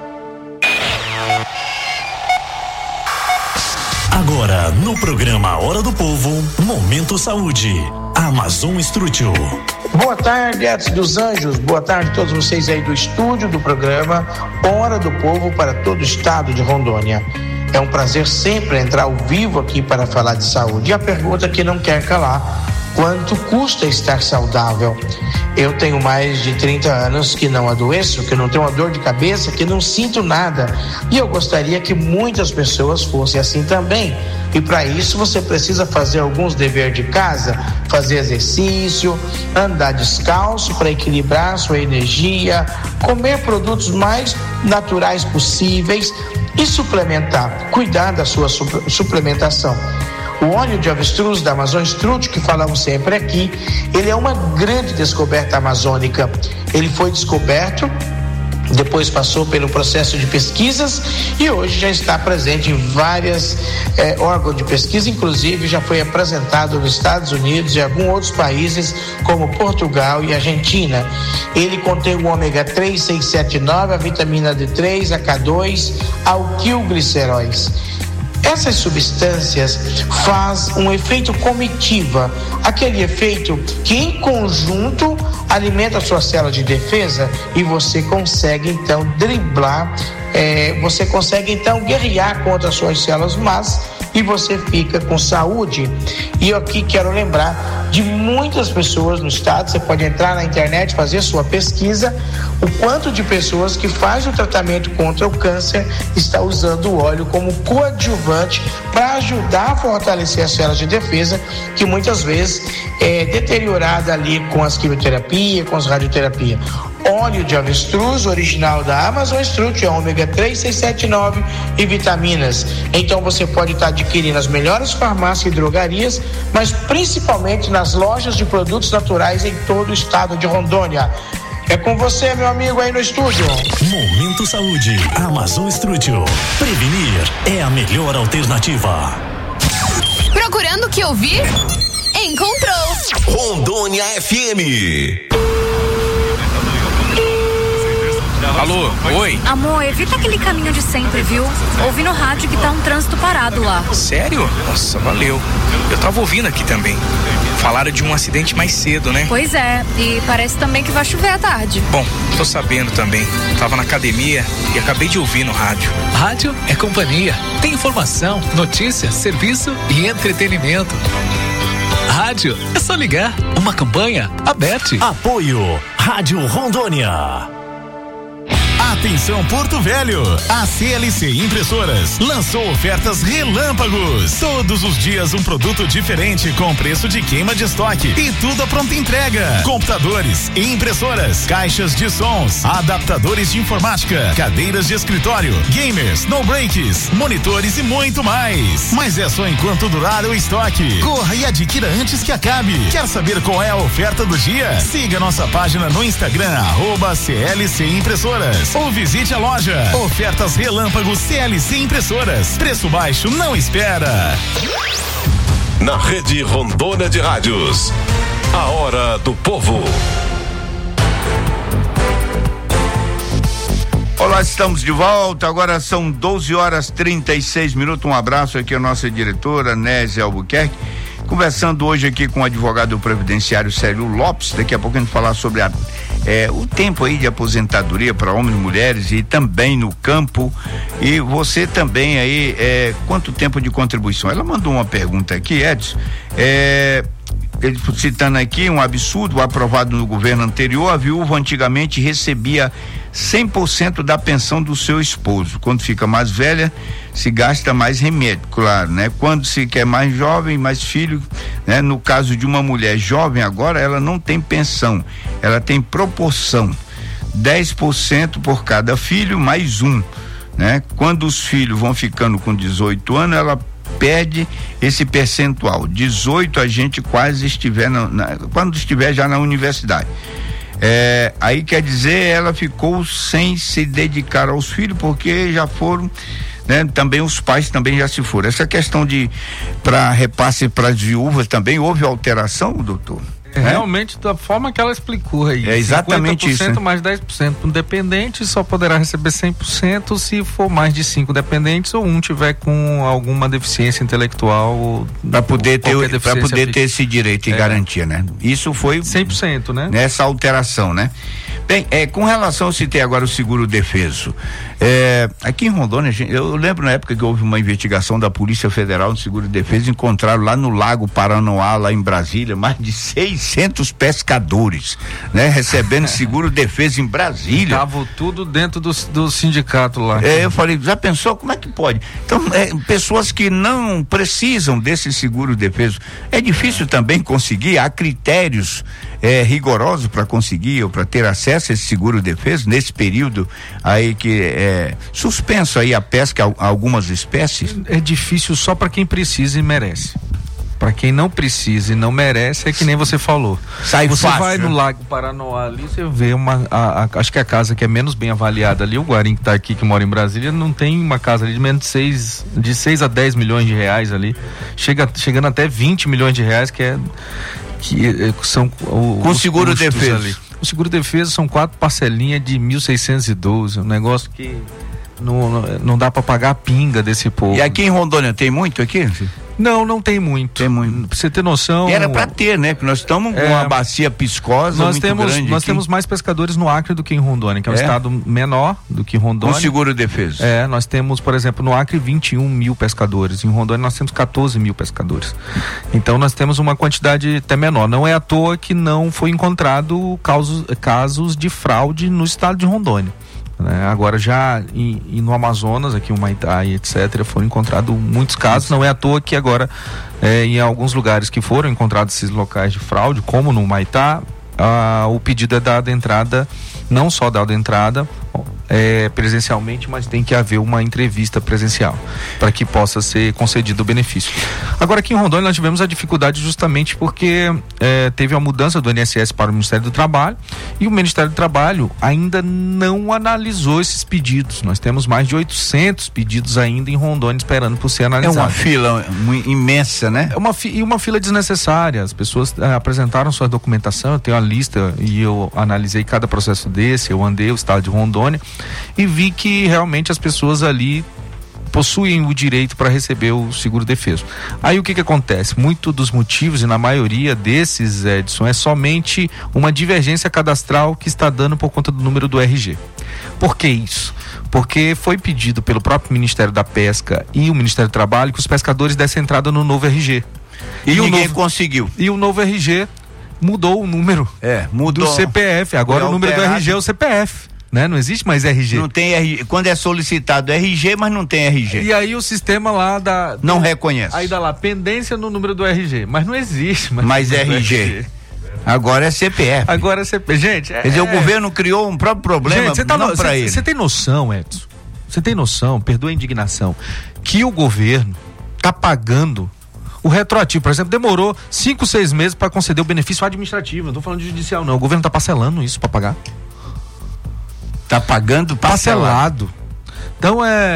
Agora, no programa Hora do Povo, Momento Saúde. Amazon Estrútil. Boa tarde, Edson dos Anjos. Boa tarde a todos vocês aí do estúdio do programa Hora do Povo para todo o estado de Rondônia. É um prazer sempre entrar ao vivo aqui para falar de saúde. E a pergunta que não quer calar: quanto custa estar saudável? Eu tenho mais de 30 anos que não adoeço, que não tenho uma dor de cabeça, que não sinto nada. E eu gostaria que muitas pessoas fossem assim também. E para isso você precisa fazer alguns deveres de casa, fazer exercício, andar descalço para equilibrar sua energia, comer produtos mais naturais possíveis e suplementar, cuidar da sua suplementação. O óleo de avestruz da Amazon Estrútil, que falamos sempre aqui, ele é uma grande descoberta amazônica. Ele foi descoberto, depois passou pelo processo de pesquisas e hoje já está presente em vários órgãos de pesquisa, inclusive já foi apresentado nos Estados Unidos e alguns outros países como Portugal e Argentina. Ele contém o ômega 3, 6, 7, 9, a vitamina D3, a K2, alquilgliceróis. Essas substâncias fazem um efeito comitiva, aquele efeito que em conjunto alimenta a sua célula de defesa e você consegue então driblar, você consegue então guerrear contra as suas células más e você fica com saúde. E eu aqui quero lembrar de muitas pessoas no estado, você pode entrar na internet, fazer sua pesquisa, o quanto de pessoas que faz o tratamento contra o câncer está usando o óleo como coadjuvante para ajudar a fortalecer as células de defesa, que muitas vezes é deteriorada ali com as quimioterapia, com as radioterapia. Óleo de avestruz, original da Amazon Estrútil, ômega 3, 6, 7, 9 e vitaminas. Então você pode estar adquirindo nas melhores farmácias e drogarias, mas principalmente nas lojas de produtos naturais em todo o estado de Rondônia. É com você, meu amigo, aí no estúdio. Momento Saúde, Amazon Estrútil. Prevenir é a melhor alternativa. Procurando o que ouvir? Encontrou. Rondônia FM. Alô, oi. Amor, evita aquele caminho de sempre, viu? Ouvi no rádio que tá um trânsito parado lá. Sério? Nossa, valeu. Eu tava ouvindo aqui também. Falaram de um acidente mais cedo, né? Pois é, e parece também que vai chover à tarde. Bom, tô sabendo também. Tava na academia e acabei de ouvir no rádio. Rádio é companhia. Tem informação, notícia, serviço e entretenimento. Rádio é só ligar. Uma campanha aberta. Apoio Rádio Rondônia. Atenção Porto Velho, a CLC Impressoras lançou ofertas relâmpagos. Todos os dias um produto diferente com preço de queima de estoque e tudo a pronta entrega. Computadores, impressoras, caixas de sons, adaptadores de informática, cadeiras de escritório, gamers, no breaks, monitores e muito mais. Mas é só enquanto durar o estoque. Corra e adquira antes que acabe. Quer saber qual é a oferta do dia? Siga nossa página no Instagram @CLC Impressoras. Ou visite a loja. Ofertas relâmpagos CLC Impressoras. Preço baixo não espera. Na Rede Rondônia de Rádios. A Hora do Povo. Olá, estamos de volta. Agora são 12h36. Um abraço aqui à nossa diretora, Nézia Albuquerque. Conversando hoje aqui com o advogado previdenciário Célio Lopes. Daqui a pouco a gente falar sobre o tempo aí de aposentadoria para homens e mulheres e também no campo. E você também aí, quanto tempo de contribuição? Ela mandou uma pergunta aqui, Edson, ele citando aqui um absurdo aprovado no governo anterior. A viúva antigamente recebia 100% da pensão do seu esposo. Quando fica mais velha, se gasta mais remédio, claro, né? Quando se quer mais jovem, mais filho, né? No caso de uma mulher jovem agora, ela não tem pensão, ela tem proporção, 10% por cada filho mais um, né? Quando os filhos vão ficando com 18 anos, ela perde esse percentual. 18 a gente quase estiver quando estiver já na universidade. Aí quer dizer, ela ficou sem se dedicar aos filhos porque já foram, né? Também os pais também já se foram. Essa questão para repasse para as viúvas também houve alteração, doutor? Realmente da forma que ela explicou aí. É exatamente 50% isso, né? mais 10%. Um dependente só poderá receber 100% se for mais de 5 dependentes ou um tiver com alguma deficiência intelectual para poder ter esse direito e garantia, né? Isso foi 100%, né? Nessa alteração, né? Bem, com relação, eu citei agora o seguro defeso. Aqui em Rondônia, eu lembro na época que houve uma investigação da Polícia Federal no seguro defeso, encontraram lá no Lago Paranoá, lá em Brasília, mais de 600 pescadores, né? Recebendo seguro defeso em Brasília. Tava tudo dentro do sindicato lá. Eu falei, já pensou como é que pode? Então, pessoas que não precisam desse seguro defeso, é difícil também conseguir, há critérios rigorosos para conseguir ou para ter acesso a esse seguro defeso nesse período aí que suspenso aí a pesca a algumas espécies? É difícil só para quem precisa e merece. Para quem não precisa e não merece, é que nem você falou. Você fácil, vai no Lago Paranoá ali, você vê acho que a casa que é menos bem avaliada ali, o Guarim que tá aqui, que mora em Brasília, não tem uma casa ali de menos de 6 a 10 milhões de reais ali, chegando até 20 milhões de reais, que são com seguro defesa ali. O seguro defesa são 4 parcelinhas de 1.612, um negócio que não dá para pagar a pinga desse povo. E aqui em Rondônia tem muito aqui? Não tem muito. Tem muito. Pra você ter noção. Era pra ter, né? Porque nós estamos com uma bacia piscosa muito grande. Nós temos mais pescadores no Acre do que em Rondônia, que é um estado menor do que Rondônia. Com seguro defesa. Nós temos, por exemplo, no Acre 21 mil pescadores. Em Rondônia nós temos 14 mil pescadores. Então nós temos uma quantidade até menor. Não é à toa que não foi encontrado casos de fraude no estado de Rondônia. Agora já no Amazonas, aqui o Maitá e etc, foram encontrados muitos casos. Não é à toa que agora em alguns lugares que foram encontrados esses locais de fraude, como no Maitá, o pedido é dado entrada, não só dado entrada presencialmente, mas tem que haver uma entrevista presencial para que possa ser concedido o benefício. Agora aqui em Rondônia nós tivemos a dificuldade justamente porque teve a mudança do INSS para o Ministério do Trabalho e o Ministério do Trabalho ainda não analisou esses pedidos. Nós temos mais de 800 pedidos ainda em Rondônia esperando por ser analisados. É uma fila imensa, né? Uma fila desnecessária. As pessoas apresentaram sua documentação, eu tenho a lista e eu analisei cada processo desse, eu andei o estado de Rondônia. e vi que realmente as pessoas ali possuem o direito para receber o seguro-defeso. Aí o que acontece? Muito dos motivos, e na maioria desses, Edson, é somente uma divergência cadastral que está dando por conta do número do RG. Por que isso? Porque foi pedido pelo próprio Ministério da Pesca e o Ministério do Trabalho que os pescadores dessem entrada no novo RG. E ninguém conseguiu. E o novo RG mudou o número mudou do CPF. Agora o número do RG é o CPF. Né? Não existe mais RG. Não tem RG. Quando é solicitado RG, mas não tem RG. E aí o sistema lá não reconhece. Aí dá lá pendência no número do RG, mas não existe mais RG. Agora é CPF. Agora é CPF. Gente, quer dizer, o governo criou um próprio problema para ele. Você tem noção, Edson? Você tem noção, perdoa a indignação, que o governo tá pagando o retroativo, por exemplo, demorou 5, 6 meses para conceder o benefício administrativo. Não tô falando de judicial, não. O governo tá parcelando isso para pagar. Tá pagando parcelado. Então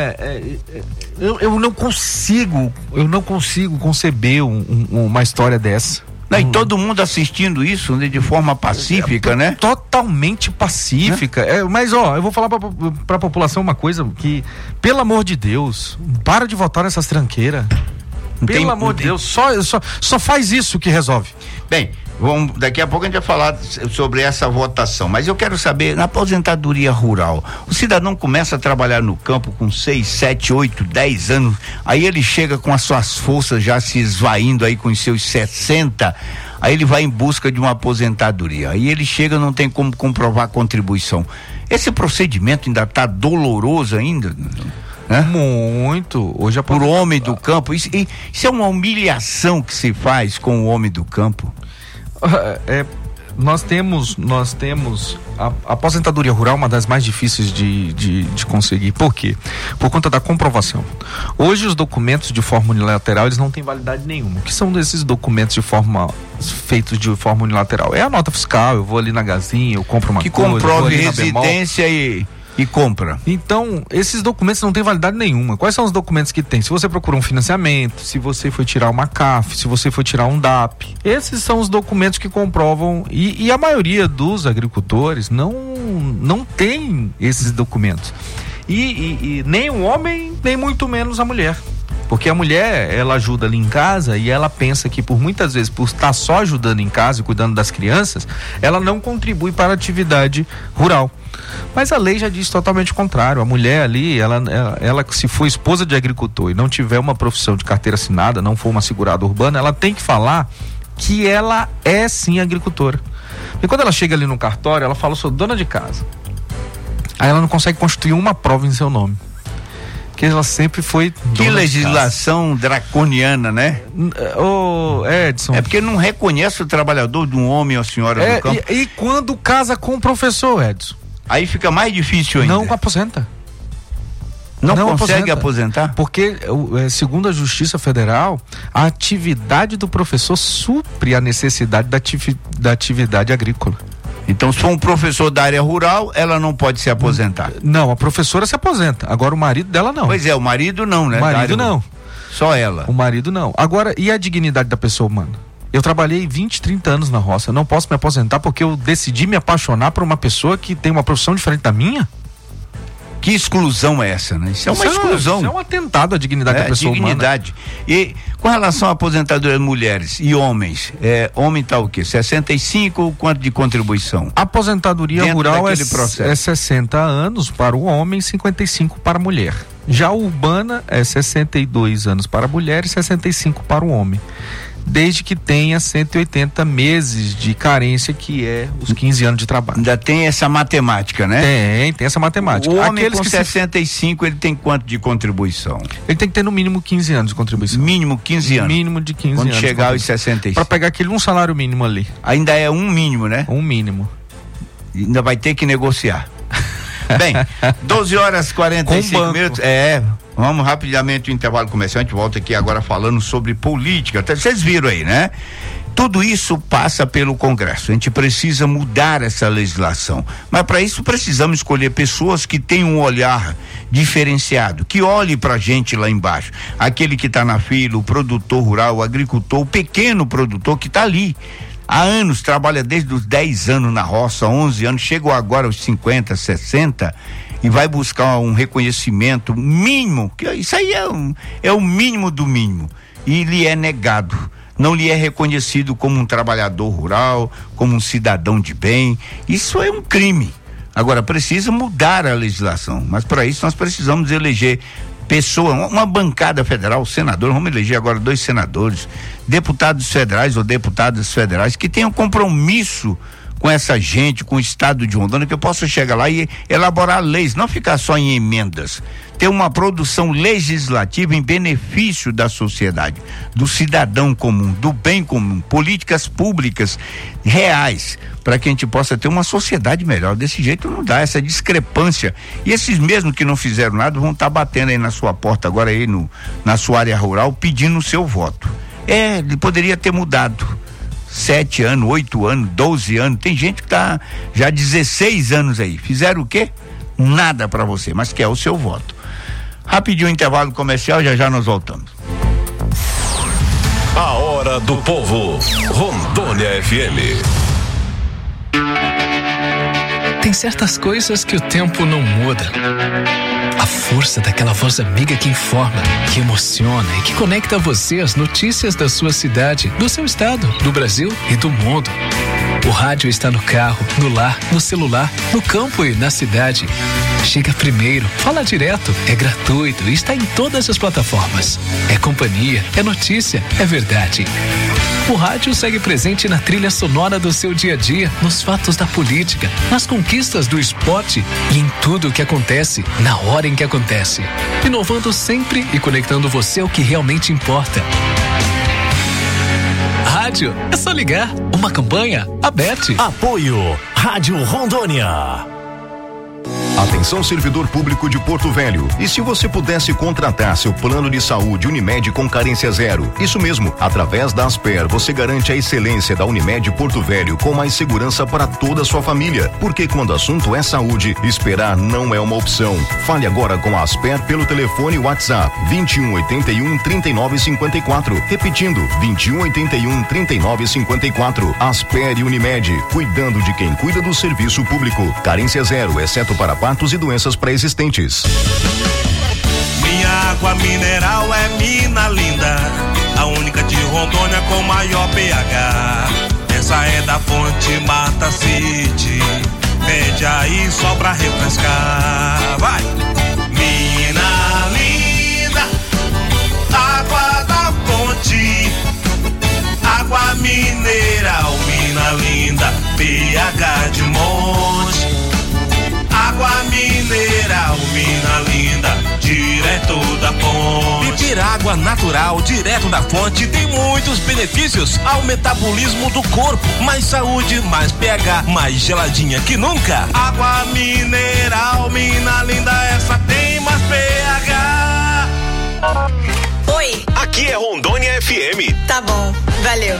eu não consigo conceber uma história dessa. Não, e todo mundo assistindo isso, né, de forma pacífica, né? Totalmente pacífica. Mas eu vou falar pra população uma coisa que, pelo amor de Deus, para de votar nessas tranqueiras. Pelo amor de Deus, só faz isso que resolve. Bem, daqui a pouco a gente vai falar sobre essa votação, mas eu quero saber, na aposentadoria rural, o cidadão começa a trabalhar no campo com 6, 7, 8, 10 anos, aí ele chega com as suas forças já se esvaindo aí com os seus 60, aí ele vai em busca de uma aposentadoria, aí ele chega, não tem como comprovar a contribuição. Esse procedimento ainda está doloroso ainda? Né? Muito. Hoje por homem do campo, isso é uma humilhação que se faz com o homem do campo. Nós temos a aposentadoria rural, uma das mais difíceis de conseguir. Por quê? Por conta da comprovação. Hoje os documentos de forma unilateral, eles não têm validade nenhuma. O que são desses documentos feitos de forma unilateral? É a nota fiscal, eu vou ali na Gazinha, eu compro uma que coisa, comprove residência e compra. Então, esses documentos não têm validade nenhuma. Quais são os documentos que tem? Se você procura um financiamento, se você foi tirar uma CAF, se você foi tirar um DAP, esses são os documentos que comprovam, e a maioria dos agricultores não tem esses documentos. E nem o homem, nem muito menos a mulher. Porque a mulher, ela ajuda ali em casa e ela pensa que muitas vezes, por estar só ajudando em casa e cuidando das crianças, ela não contribui para a atividade rural. Mas a lei já diz totalmente o contrário. A mulher ali, ela se for esposa de agricultor e não tiver uma profissão de carteira assinada, não for uma segurada urbana, ela tem que falar que ela é sim agricultora. E quando ela chega ali no cartório, ela fala, eu sou dona de casa. Aí ela não consegue constituir uma prova em seu nome. Que ela sempre foi dona. Que legislação draconiana, né? Edson. É porque não reconhece o trabalhador de um homem ou senhora do campo. E quando casa com o professor, Edson? Aí fica mais difícil ainda. Não aposenta. Não consegue aposentar? Porque, segundo a Justiça Federal, a atividade do professor supre a necessidade da atividade agrícola. Então, se for um professor da área rural, ela não pode se aposentar. Não, a professora se aposenta. Agora o marido dela não. Pois é, o marido não, né? O marido não. Só ela. O marido não. Agora, e a dignidade da pessoa humana? Eu trabalhei 20, 30 anos na roça. Eu não posso me aposentar porque eu decidi me apaixonar por uma pessoa que tem uma profissão diferente da minha? Que exclusão é essa, né? Isso é uma exclusão. Isso é um atentado à dignidade da pessoa dignidade. Humana. E com relação à aposentadoria de mulheres e homens, homem tá o quê? 65, quanto de contribuição? A aposentadoria rural é 60 anos para o homem, 55 para a mulher. Já a urbana é 62 anos para a mulher e 65 para o homem. Desde que tenha 180 meses de carência, que é os 15 anos de trabalho. Ainda tem essa matemática, né? Tem essa matemática. O homem com 65, ele tem quanto de contribuição? Ele tem que ter no mínimo 15 anos de contribuição. Mínimo 15 anos? Mínimo de 15 Quando anos. Quando chegar aos 65. Para pegar um salário mínimo ali. Ainda é um mínimo, né? Um mínimo. Ainda vai ter que negociar. Bem, 12h45 minutos. Vamos rapidamente o intervalo comercial, a gente volta aqui agora falando sobre política. Vocês viram aí, né? Tudo isso passa pelo Congresso. A gente precisa mudar essa legislação. Mas para isso precisamos escolher pessoas que tenham um olhar diferenciado, que olhe pra gente lá embaixo. Aquele que está na fila, o produtor rural, o agricultor, o pequeno produtor que está ali, há anos, trabalha desde os 10 anos na roça, 11 anos, chegou agora aos 50, 60 e vai buscar um reconhecimento mínimo, que isso aí é o mínimo do mínimo, e lhe é negado. Não lhe é reconhecido como um trabalhador rural, como um cidadão de bem. Isso é um crime. Agora, precisa mudar a legislação, mas para isso nós precisamos eleger uma bancada federal, senador, vamos eleger agora 2 senadores, deputados federais ou deputadas federais que tenham compromisso com essa gente, com o estado de Rondônia, que eu possa chegar lá e elaborar leis, não ficar só em emendas, ter uma produção legislativa em benefício da sociedade, do cidadão comum, do bem comum, políticas públicas reais, para que a gente possa ter uma sociedade melhor. Desse jeito não dá, essa discrepância. E esses mesmos que não fizeram nada vão estar batendo aí na sua porta agora aí na sua área rural, pedindo o seu voto. Ele poderia ter mudado. 7 anos, 8 anos, 12 anos, tem gente que tá já 16 anos aí. Fizeram o quê? Nada para você, mas quer o seu voto. Rapidinho intervalo comercial, já nós voltamos. A hora do povo, Rondônia FM. Tem certas coisas que o tempo não muda. A força daquela voz amiga que informa, que emociona e que conecta você às notícias da sua cidade, do seu estado, do Brasil e do mundo. O rádio está no carro, no lar, no celular, no campo e na cidade. Chega primeiro, fala direto, é gratuito e está em todas as plataformas. É companhia, é notícia, é verdade. O rádio segue presente na trilha sonora do seu dia a dia, nos fatos da política, nas conquistas do esporte e em tudo o que acontece, na hora em que acontece. Inovando sempre e conectando você ao que realmente importa. Rádio, é só ligar. Uma campanha, ABET. Apoio, Rádio Rondônia. Atenção, servidor público de Porto Velho. E se você pudesse contratar seu plano de saúde Unimed com carência zero? Isso mesmo, através da Asper, você garante a excelência da Unimed Porto Velho com mais segurança para toda a sua família. Porque quando o assunto é saúde, esperar não é uma opção. Fale agora com a Asper pelo telefone WhatsApp 2181 3954. Repetindo, 2181 3954. Asper e Unimed, cuidando de quem cuida do serviço público. Carência zero, exceto para partos e doenças pré-existentes. Minha água mineral é mina linda, a única de Rondônia com maior pH. Essa é da fonte Mata City, pede aí só pra refrescar. Vai! Mina linda, água da fonte, água mineral, mina linda, pH de monte. Água mineral, mina linda, direto da fonte. Beber água natural, direto da fonte, tem muitos benefícios ao metabolismo do corpo. Mais saúde, mais pH, mais geladinha que nunca. Água mineral, mina linda, essa tem mais pH. Oi. Aqui é Rondônia FM. Tá bom, valeu.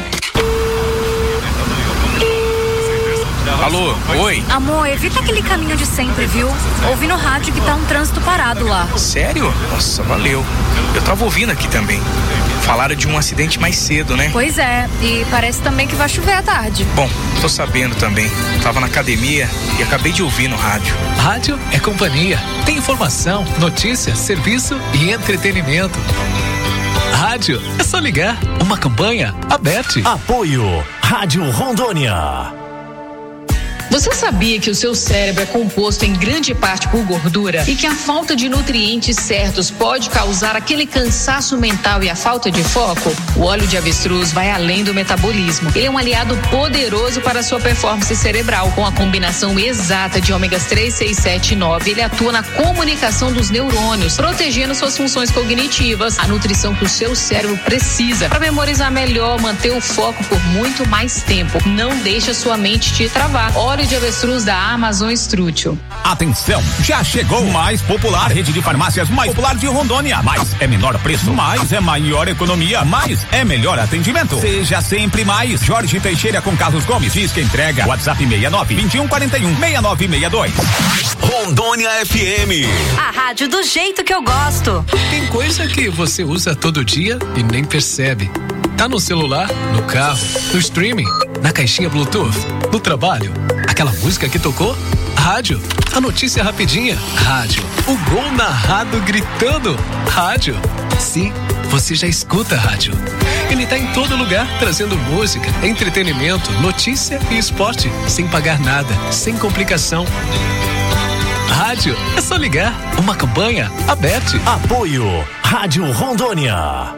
Alô, oi? Amor, evita aquele caminho de sempre, viu? Ouvi no rádio que tá um trânsito parado lá. Sério? Nossa, valeu. Eu tava ouvindo aqui também. Falaram de um acidente mais cedo, né? Pois é, e parece também que vai chover à tarde. Bom, tô sabendo também. Tava na academia e acabei de ouvir no rádio. Rádio é companhia. Tem informação, notícia, serviço e entretenimento. Rádio, é só ligar. Uma campanha, ABET. Apoio, Rádio Rondônia. Você sabia que o seu cérebro é composto em grande parte por gordura e que a falta de nutrientes certos pode causar aquele cansaço mental e a falta de foco? O óleo de avestruz vai além do metabolismo. Ele é um aliado poderoso para a sua performance cerebral. Com a combinação exata de ômegas 3, 6, 7 e 9, ele atua na comunicação dos neurônios, protegendo suas funções cognitivas, a nutrição que o seu cérebro precisa para memorizar melhor, manter o foco por muito mais tempo. Não deixe a sua mente te travar. Óleo de avestruz da Amazon Strútil. Atenção, já chegou o mais popular rede de farmácias mais popular de Rondônia. Mais é menor preço, mais é maior economia, mais é melhor atendimento. Seja sempre mais. Jorge Teixeira com Carlos Gomes. Diz que entrega. WhatsApp 69 2141 6962. Rondônia FM. A rádio do jeito que eu gosto. Tem coisa que você usa todo dia e nem percebe. Tá no celular, no carro, no streaming, na caixinha Bluetooth, no trabalho. Aquela música que tocou? Rádio. A notícia rapidinha? Rádio. O gol narrado gritando? Rádio. Sim, você já escuta a rádio. Ele tá em todo lugar, trazendo música, entretenimento, notícia e esporte, sem pagar nada, sem complicação. Rádio, é só ligar. Uma campanha aberta. Apoio Rádio Rondônia.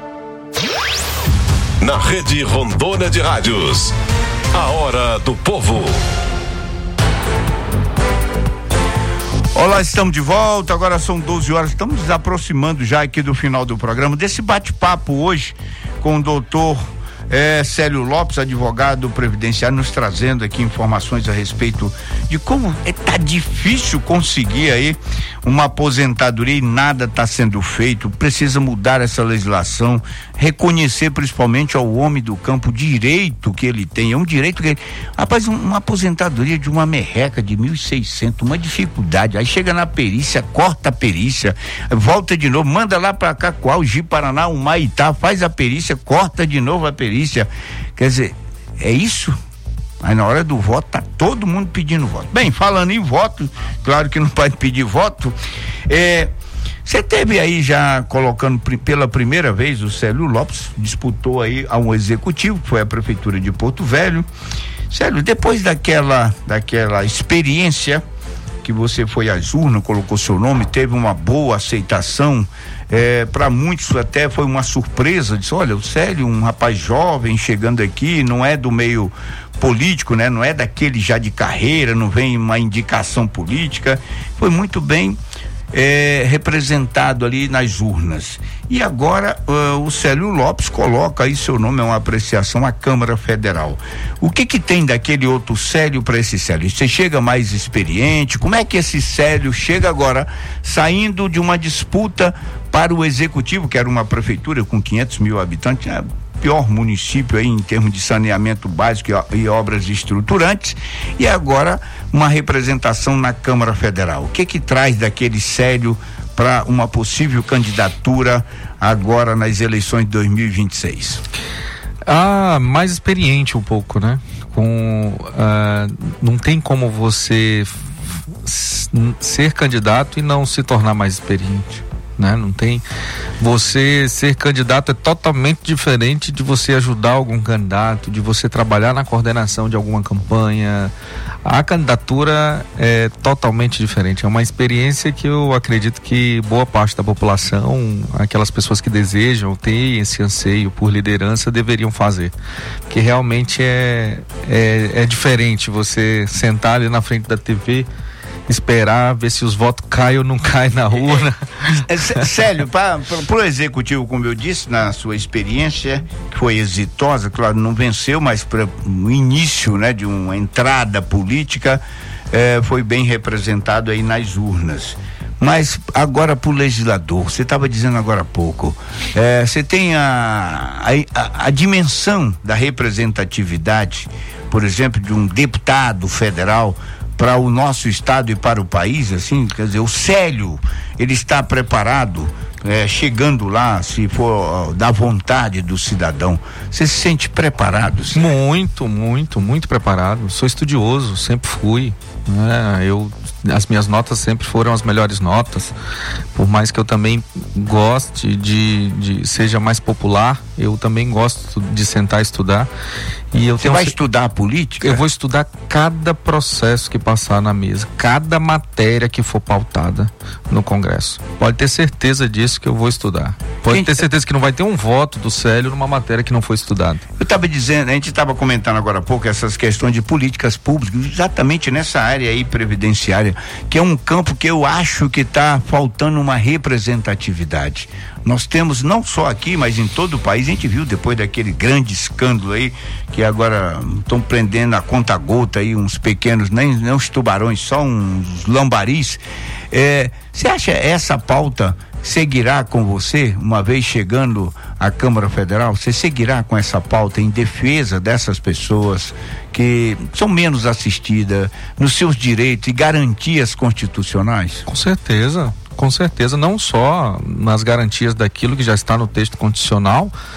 Na Rede Rondônia de Rádios, a Hora do Povo. Olá, estamos de volta, agora são 12 horas, estamos nos aproximando já aqui do final do programa, desse bate-papo hoje com o doutor Célio Lopes, advogado previdenciário, nos trazendo aqui informações a respeito de como tá difícil conseguir aí uma aposentadoria e nada está sendo feito. Precisa mudar essa legislação, reconhecer principalmente ao homem do campo o direito que ele tem. É um direito que ele, rapaz, uma aposentadoria de uma merreca de 1.600, uma dificuldade. Aí chega na perícia, corta a perícia, volta de novo, manda lá para Cacoal, Ji-Paraná, Humaitá, faz a perícia, corta de novo a perícia. Quer dizer, é isso? Aí na hora do voto tá todo mundo pedindo voto. Bem, falando em voto, claro que não pode pedir voto, você teve aí já colocando pela primeira vez o Célio Lopes, disputou aí a um executivo, que foi a prefeitura de Porto Velho. Célio, depois daquela experiência que você foi às urnas, colocou seu nome, teve uma boa aceitação, para muitos até foi uma surpresa, disse, olha, o Célio, um rapaz jovem chegando aqui, não é do meio político, né? Não é daquele já de carreira, não vem uma indicação política, foi muito bem representado ali nas urnas. E agora o Célio Lopes coloca aí seu nome, é uma apreciação à Câmara Federal. O que tem daquele outro Célio para esse Célio? Você chega mais experiente? Como é que esse Célio chega agora saindo de uma disputa para o executivo, que era uma prefeitura com 500 mil habitantes, pior município aí em termos de saneamento básico e obras estruturantes, e agora uma representação na Câmara Federal? O que traz daquele Célio para uma possível candidatura agora nas eleições de 2026? Mais experiente um pouco, né? Não tem como você ser candidato e não se tornar mais experiente, né? Não tem. Você ser candidato é totalmente diferente de você ajudar algum candidato, de você trabalhar na coordenação de alguma campanha. A candidatura é totalmente diferente. É uma experiência que eu acredito que boa parte da população, aquelas pessoas que desejam ter esse anseio por liderança, deveriam fazer. Porque realmente é diferente você sentar ali na frente da TV, esperar ver se os votos caem ou não caem na urna. Célio, para o executivo, como eu disse, na sua experiência, que foi exitosa, claro, não venceu, mas para o início, né, de uma entrada política, foi bem representado aí nas urnas. Mas agora para o legislador, você estava dizendo agora há pouco, você tem a dimensão da representatividade, por exemplo, de um deputado federal para o nosso estado e para o país, assim, quer dizer, o Célio, ele está preparado, chegando lá, se for da vontade do cidadão, você se sente preparado? Muito, muito, muito preparado. Sou estudioso, sempre fui, né? As minhas notas sempre foram as melhores notas, por mais que eu também goste de seja mais popular, eu também gosto de sentar e estudar. E Você vai estudar a política? Eu vou estudar cada processo que passar na mesa, cada matéria que for pautada no Congresso. Pode ter certeza disso que eu vou estudar. Pode ter certeza que não vai ter um voto do Célio numa matéria que não foi estudada. Eu estava dizendo, a gente estava comentando agora há pouco essas questões de políticas públicas, exatamente nessa área aí previdenciária, que é um campo que eu acho que está faltando uma representatividade. Nós temos, não só aqui, mas em todo o país, a gente viu depois daquele grande escândalo aí, que agora estão prendendo a conta-gota aí, uns pequenos, nem uns tubarões, só uns lambaris. Você acha essa pauta seguirá com você, uma vez chegando à Câmara Federal? Você seguirá com essa pauta em defesa dessas pessoas que são menos assistidas nos seus direitos e garantias constitucionais? Com certeza, não só nas garantias daquilo que já está no texto constitucional,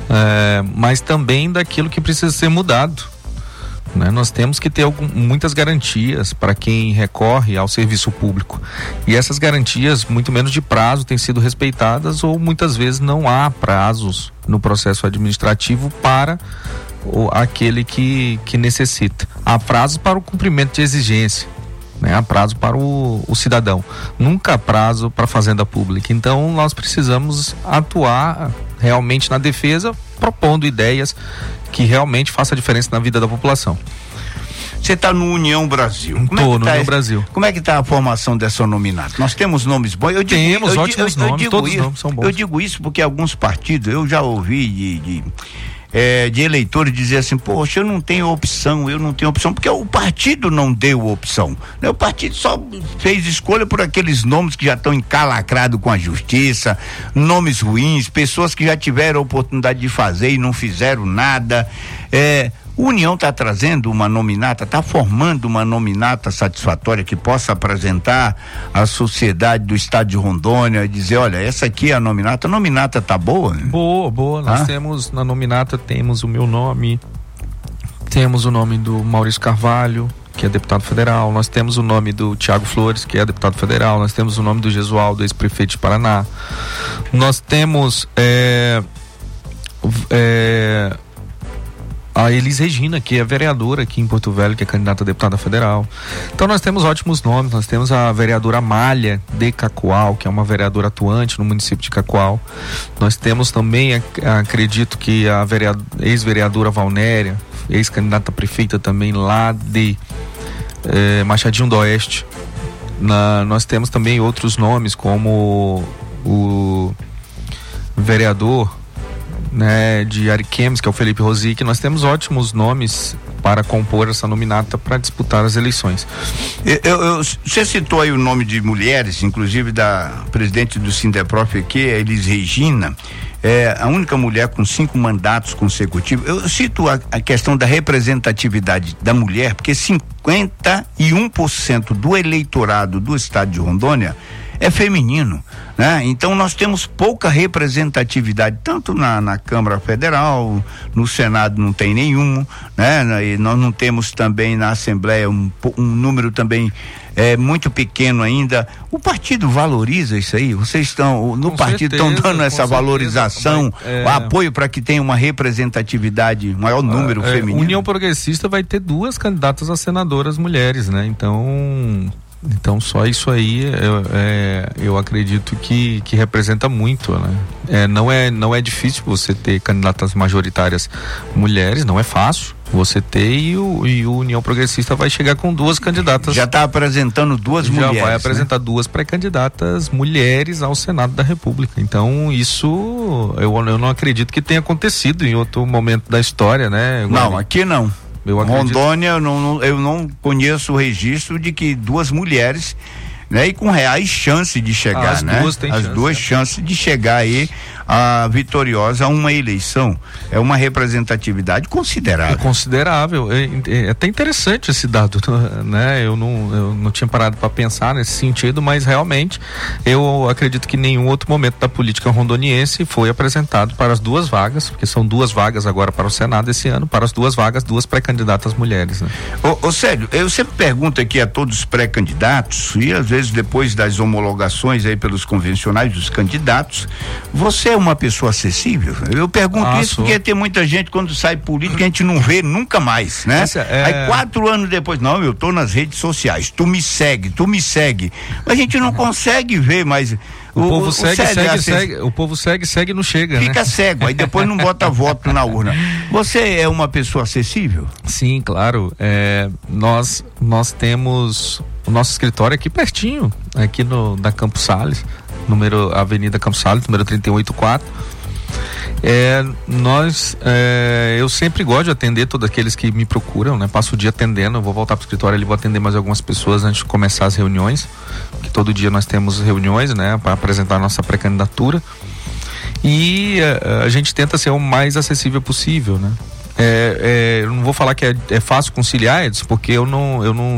mas também daquilo que precisa ser mudado. Né? Nós temos que ter muitas garantias para quem recorre ao serviço público, e essas garantias, muito menos de prazo, têm sido respeitadas, ou muitas vezes não há prazos no processo administrativo para aquele que necessita. Há prazos para o cumprimento de exigência, né? Há prazo para o cidadão, nunca há prazo para a fazenda pública. Então nós precisamos atuar realmente na defesa, propondo ideias que realmente façam a diferença na vida da população. Você está no União Brasil. Estou no União Brasil. Como é que está a formação dessa nominato? Nós temos nomes bons. Temos ótimos nomes, todos os nomes são bons. Eu digo isso porque alguns partidos, eu já ouvi de eleitores dizer assim, poxa, eu não tenho opção, porque o partido não deu opção, né? O partido só fez escolha por aqueles nomes que já estão encalacrados com a justiça, nomes ruins, pessoas que já tiveram a oportunidade de fazer e não fizeram nada. O União está trazendo uma nominata, está formando uma nominata satisfatória que possa apresentar à sociedade do estado de Rondônia e dizer, olha, essa aqui é a nominata tá boa? Boa, nós temos, na nominata temos o meu nome, temos o nome do Maurício Carvalho, que é deputado federal, nós temos o nome do Tiago Flores, que é deputado federal, nós temos o nome do Gesualdo, ex-prefeito de Paraná, nós temos a Elis Regina, que é vereadora aqui em Porto Velho, que é candidata a deputada federal. Então nós temos ótimos nomes. Nós temos a vereadora Amália de Cacoal, que é uma vereadora atuante no município de Cacoal. Nós temos também, acredito que a ex-vereadora Valnéria, ex-candidata a prefeita também lá de Machadinho do Oeste. Nós temos também outros nomes, como o vereador, né, de Ariquemes, que é o Felipe Rosic. Nós temos ótimos nomes para compor essa nominata para disputar as eleições. Você citou aí o nome de mulheres, inclusive da presidente do Sindeprof aqui, a Elis Regina, a única mulher com 5 mandatos consecutivos. Eu cito a questão da representatividade da mulher, porque 51% do eleitorado do estado de Rondônia é feminino, né? Então nós temos pouca representatividade, tanto na Câmara Federal, no Senado não tem nenhum, né? E nós não temos também na Assembleia um número também muito pequeno ainda. O partido valoriza isso aí? Vocês estão, no partido, estão dando essa valorização, o apoio para que tenha uma representatividade, maior número feminino? União Progressista vai ter 2 candidatas a senadoras mulheres, né? Então só isso aí eu acredito que representa muito, né? Não é difícil você ter candidatas majoritárias mulheres, não é fácil você ter, e o União Progressista vai chegar com 2 candidatas. Já está apresentando 2 mulheres. Já vai apresentar 2 pré-candidatas mulheres ao Senado da República. Então isso eu não acredito que tenha acontecido em outro momento da história, né? Não, aqui não. Rondônia, eu não conheço o registro de que 2 mulheres, né, e com reais chances de chegar, as né? Duas têm as chance, duas chances de chegar aí a vitoriosa a uma eleição. É uma representatividade considerável. É até interessante esse dado, né? Eu não tinha parado para pensar nesse sentido, mas realmente eu acredito que nenhum outro momento da política rondoniense foi apresentado para as 2 vagas, porque são 2 vagas agora para o Senado esse ano, para as 2 vagas, 2 pré-candidatas mulheres, né? Célio, eu sempre pergunto aqui a todos os pré-candidatos, e às vezes depois das homologações aí pelos convencionais dos candidatos, você é uma pessoa acessível? Eu pergunto isso porque tem muita gente, quando sai política, a gente não vê nunca mais, né? Aí 4 anos depois, não, eu tô nas redes sociais, tu me segue, a gente não consegue ver mais. O povo segue, não chega, fica né? cego, aí depois não bota voto na urna. Você é uma pessoa acessível? Sim, claro. Nós temos o nosso escritório aqui pertinho, aqui da Campos Sales, Avenida Campos Sales, número 384. Eu sempre gosto de atender todos aqueles que me procuram, né? Passo o dia atendendo. Eu vou voltar para o escritório ali, vou atender mais algumas pessoas antes de começar as reuniões, que todo dia nós temos reuniões, né, para apresentar a nossa pré-candidatura, e a gente tenta ser o mais acessível possível, né? eu não vou falar que é fácil conciliar, Edson, porque eu não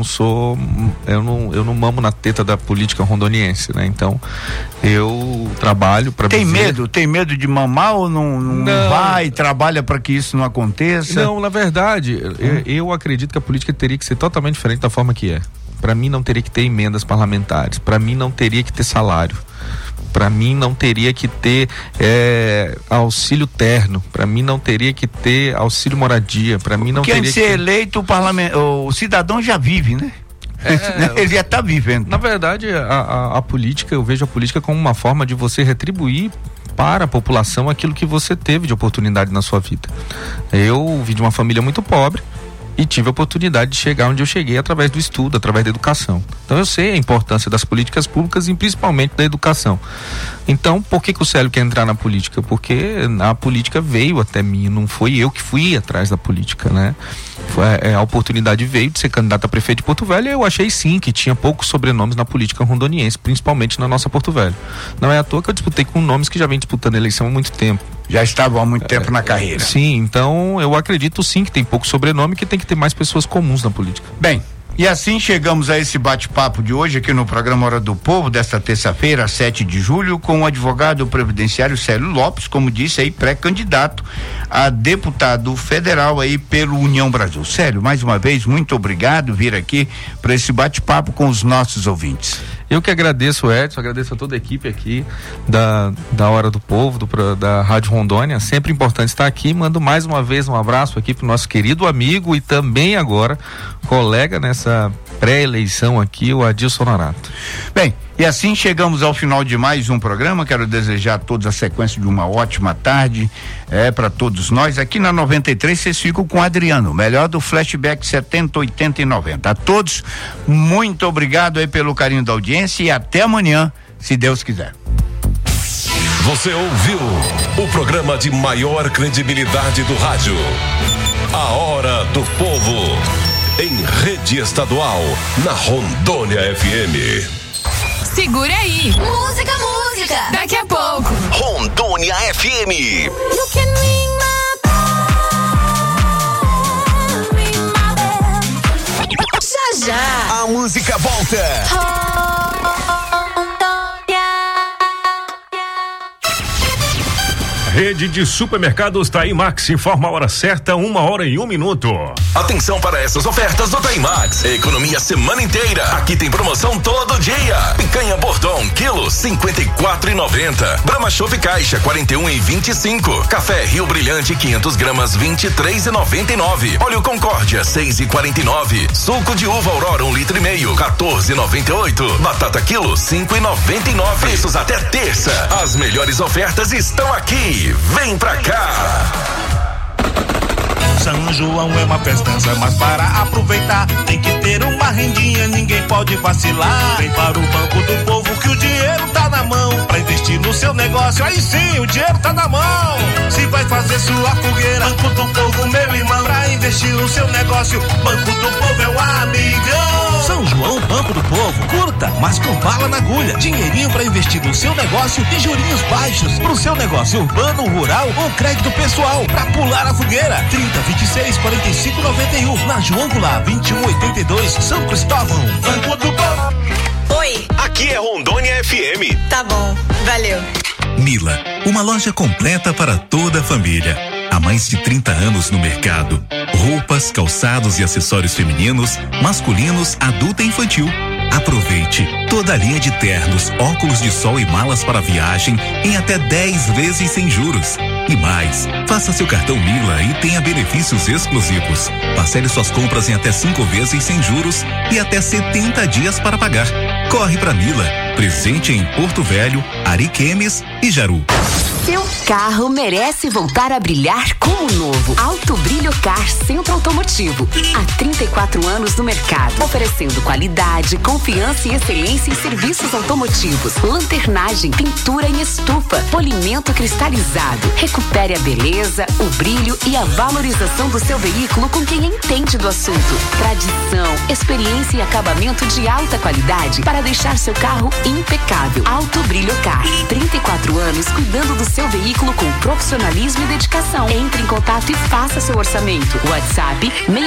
mamo na teta da política rondoniense, né? Então, eu trabalho para tem medo de mamar ou não vai, trabalha para que isso não aconteça? Não, na verdade, eu acredito que a política teria que ser totalmente diferente da forma que é. Para mim não teria que ter emendas parlamentares, para mim não teria que ter salário, para mim não teria que ter auxílio terno, para mim não teria que ter auxílio moradia, para mim não teria que ser eleito o cidadão já vive, né? Ele já está vivendo. Na verdade, a política, eu vejo a política como uma forma de você retribuir para a população aquilo que você teve de oportunidade na sua vida. Eu vim de uma família muito pobre e tive a oportunidade de chegar onde eu cheguei através do estudo, através da educação. Então eu sei a importância das políticas públicas e principalmente da educação. Então, por que o Célio quer entrar na política? Porque a política veio até mim, não foi eu que fui atrás da política, né? A oportunidade veio de ser candidato a prefeito de Porto Velho e eu achei sim que tinha poucos sobrenomes na política rondoniense, principalmente na nossa Porto Velho. Não é à toa que eu disputei com nomes que já vem disputando a eleição há muito tempo. Já estavam há muito tempo na carreira. Sim, então eu acredito sim que tem pouco sobrenome, que tem que ter mais pessoas comuns na política. Bem, e assim chegamos a esse bate-papo de hoje aqui no programa Hora do Povo, desta terça-feira, 7 de julho, com o advogado previdenciário Célio Lopes, como disse aí, pré-candidato a deputado federal aí pelo União Brasil. Célio, mais uma vez, muito obrigado por vir aqui para esse bate-papo com os nossos ouvintes. Eu que agradeço, Edson, agradeço a toda a equipe aqui da Hora do Povo, da Rádio Rondônia, sempre importante estar aqui. Mando mais uma vez um abraço aqui pro nosso querido amigo e também agora colega nessa pré-eleição aqui, o Adilson Norato. Bem, e assim chegamos ao final de mais um programa. Quero desejar a todos a sequência de uma ótima tarde para todos nós. Aqui na 93 vocês ficam com o Adriano, melhor do Flashback 70, 80 e 90. A todos, muito obrigado aí pelo carinho da audiência e até amanhã, se Deus quiser. Você ouviu o programa de maior credibilidade do rádio. A Hora do Povo, em rede estadual, na Rondônia FM. Segura aí. Música. Daqui a pouco. Rondônia FM. You can ring my bell. Já. A música volta. Rede de supermercados Taimax informa a hora certa, 1h e 1 minuto. Atenção para essas ofertas do Taimax. Economia semana inteira. Aqui tem promoção todo dia. Picanha Bordon, quilo 54,90. Brahma Chopp Caixa 41,25. Café Rio Brilhante 500 gramas 23,99. Óleo Concórdia 6,49. Suco de uva Aurora 1,5 litro 14,98. Batata quilo 5,99. Preços até terça. As melhores ofertas estão aqui. Vem pra cá! São João é uma festança, mas para aproveitar tem que ter uma rendinha, ninguém pode vacilar. Vem para o Banco do Povo que o dinheiro tá na mão. Pra investir no seu negócio, aí sim, o dinheiro tá na mão. Se vai fazer sua fogueira, Banco do Povo, meu irmão. Pra investir no seu negócio, Banco do Povo é o amigão. São João, Banco do Povo, curta, mas com bala na agulha. Dinheirinho pra investir no seu negócio e jurinhos baixos. Pro seu negócio urbano, rural ou crédito pessoal. Pra pular a fogueira, 3026 45 91, na João Goulart 2182, São Cristóvão. Banco do Povo. Oi. Aqui é Rondônia FM. Tá bom, valeu. Nila, uma loja completa para toda a família. Há mais de 30 anos no mercado. Roupas, calçados e acessórios femininos, masculinos, adulto e infantil. Aproveite toda a linha de ternos, óculos de sol e malas para viagem em até 10 vezes sem juros. E mais, faça seu cartão Nila e tenha benefícios exclusivos. Parcele suas compras em até 5 vezes sem juros e até 70 dias para pagar. Corre pra Nila, presente em Porto Velho, Ariquemes e Jaru. Seu carro merece voltar a brilhar como novo. Alto Brilho Car Centro Automotivo. Há 34 anos no mercado, oferecendo qualidade, confiança e excelência em serviços automotivos, lanternagem, pintura em estufa, polimento cristalizado. Recupere a beleza, o brilho e a valorização do seu veículo com quem entende do assunto. Tradição, experiência e acabamento de alta qualidade para deixar seu carro impecável. Alto Brilho Car. 34 anos anos cuidando do seu veículo com profissionalismo e dedicação. Entre em contato e faça seu orçamento. WhatsApp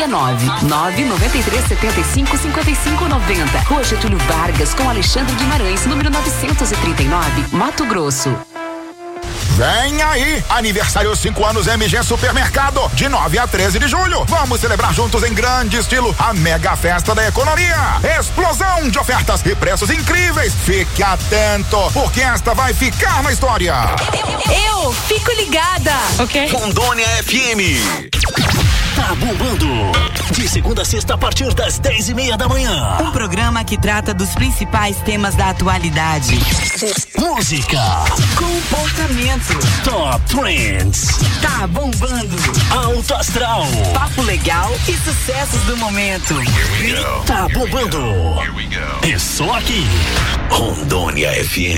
69993755590. Rua Getúlio Vargas com Alexandre Guimarães, número 939, Mato Grosso. Vem aí, aniversário 5 anos MG Supermercado, de 9 a 13 de julho. Vamos celebrar juntos em grande estilo a mega festa da economia. Explosão de ofertas e preços incríveis. Fique atento, porque esta vai ficar na história. Eu fico ligada. Ok. Rondônia FM. Tá bombando. De segunda a sexta a partir das 10:30 da manhã. Um programa que trata dos principais temas da atualidade. Música. Comportamento. Top Trends. Tá bombando. Alto Astral. Papo legal e sucessos do momento. Tá bombando. É só aqui. Rondônia FM.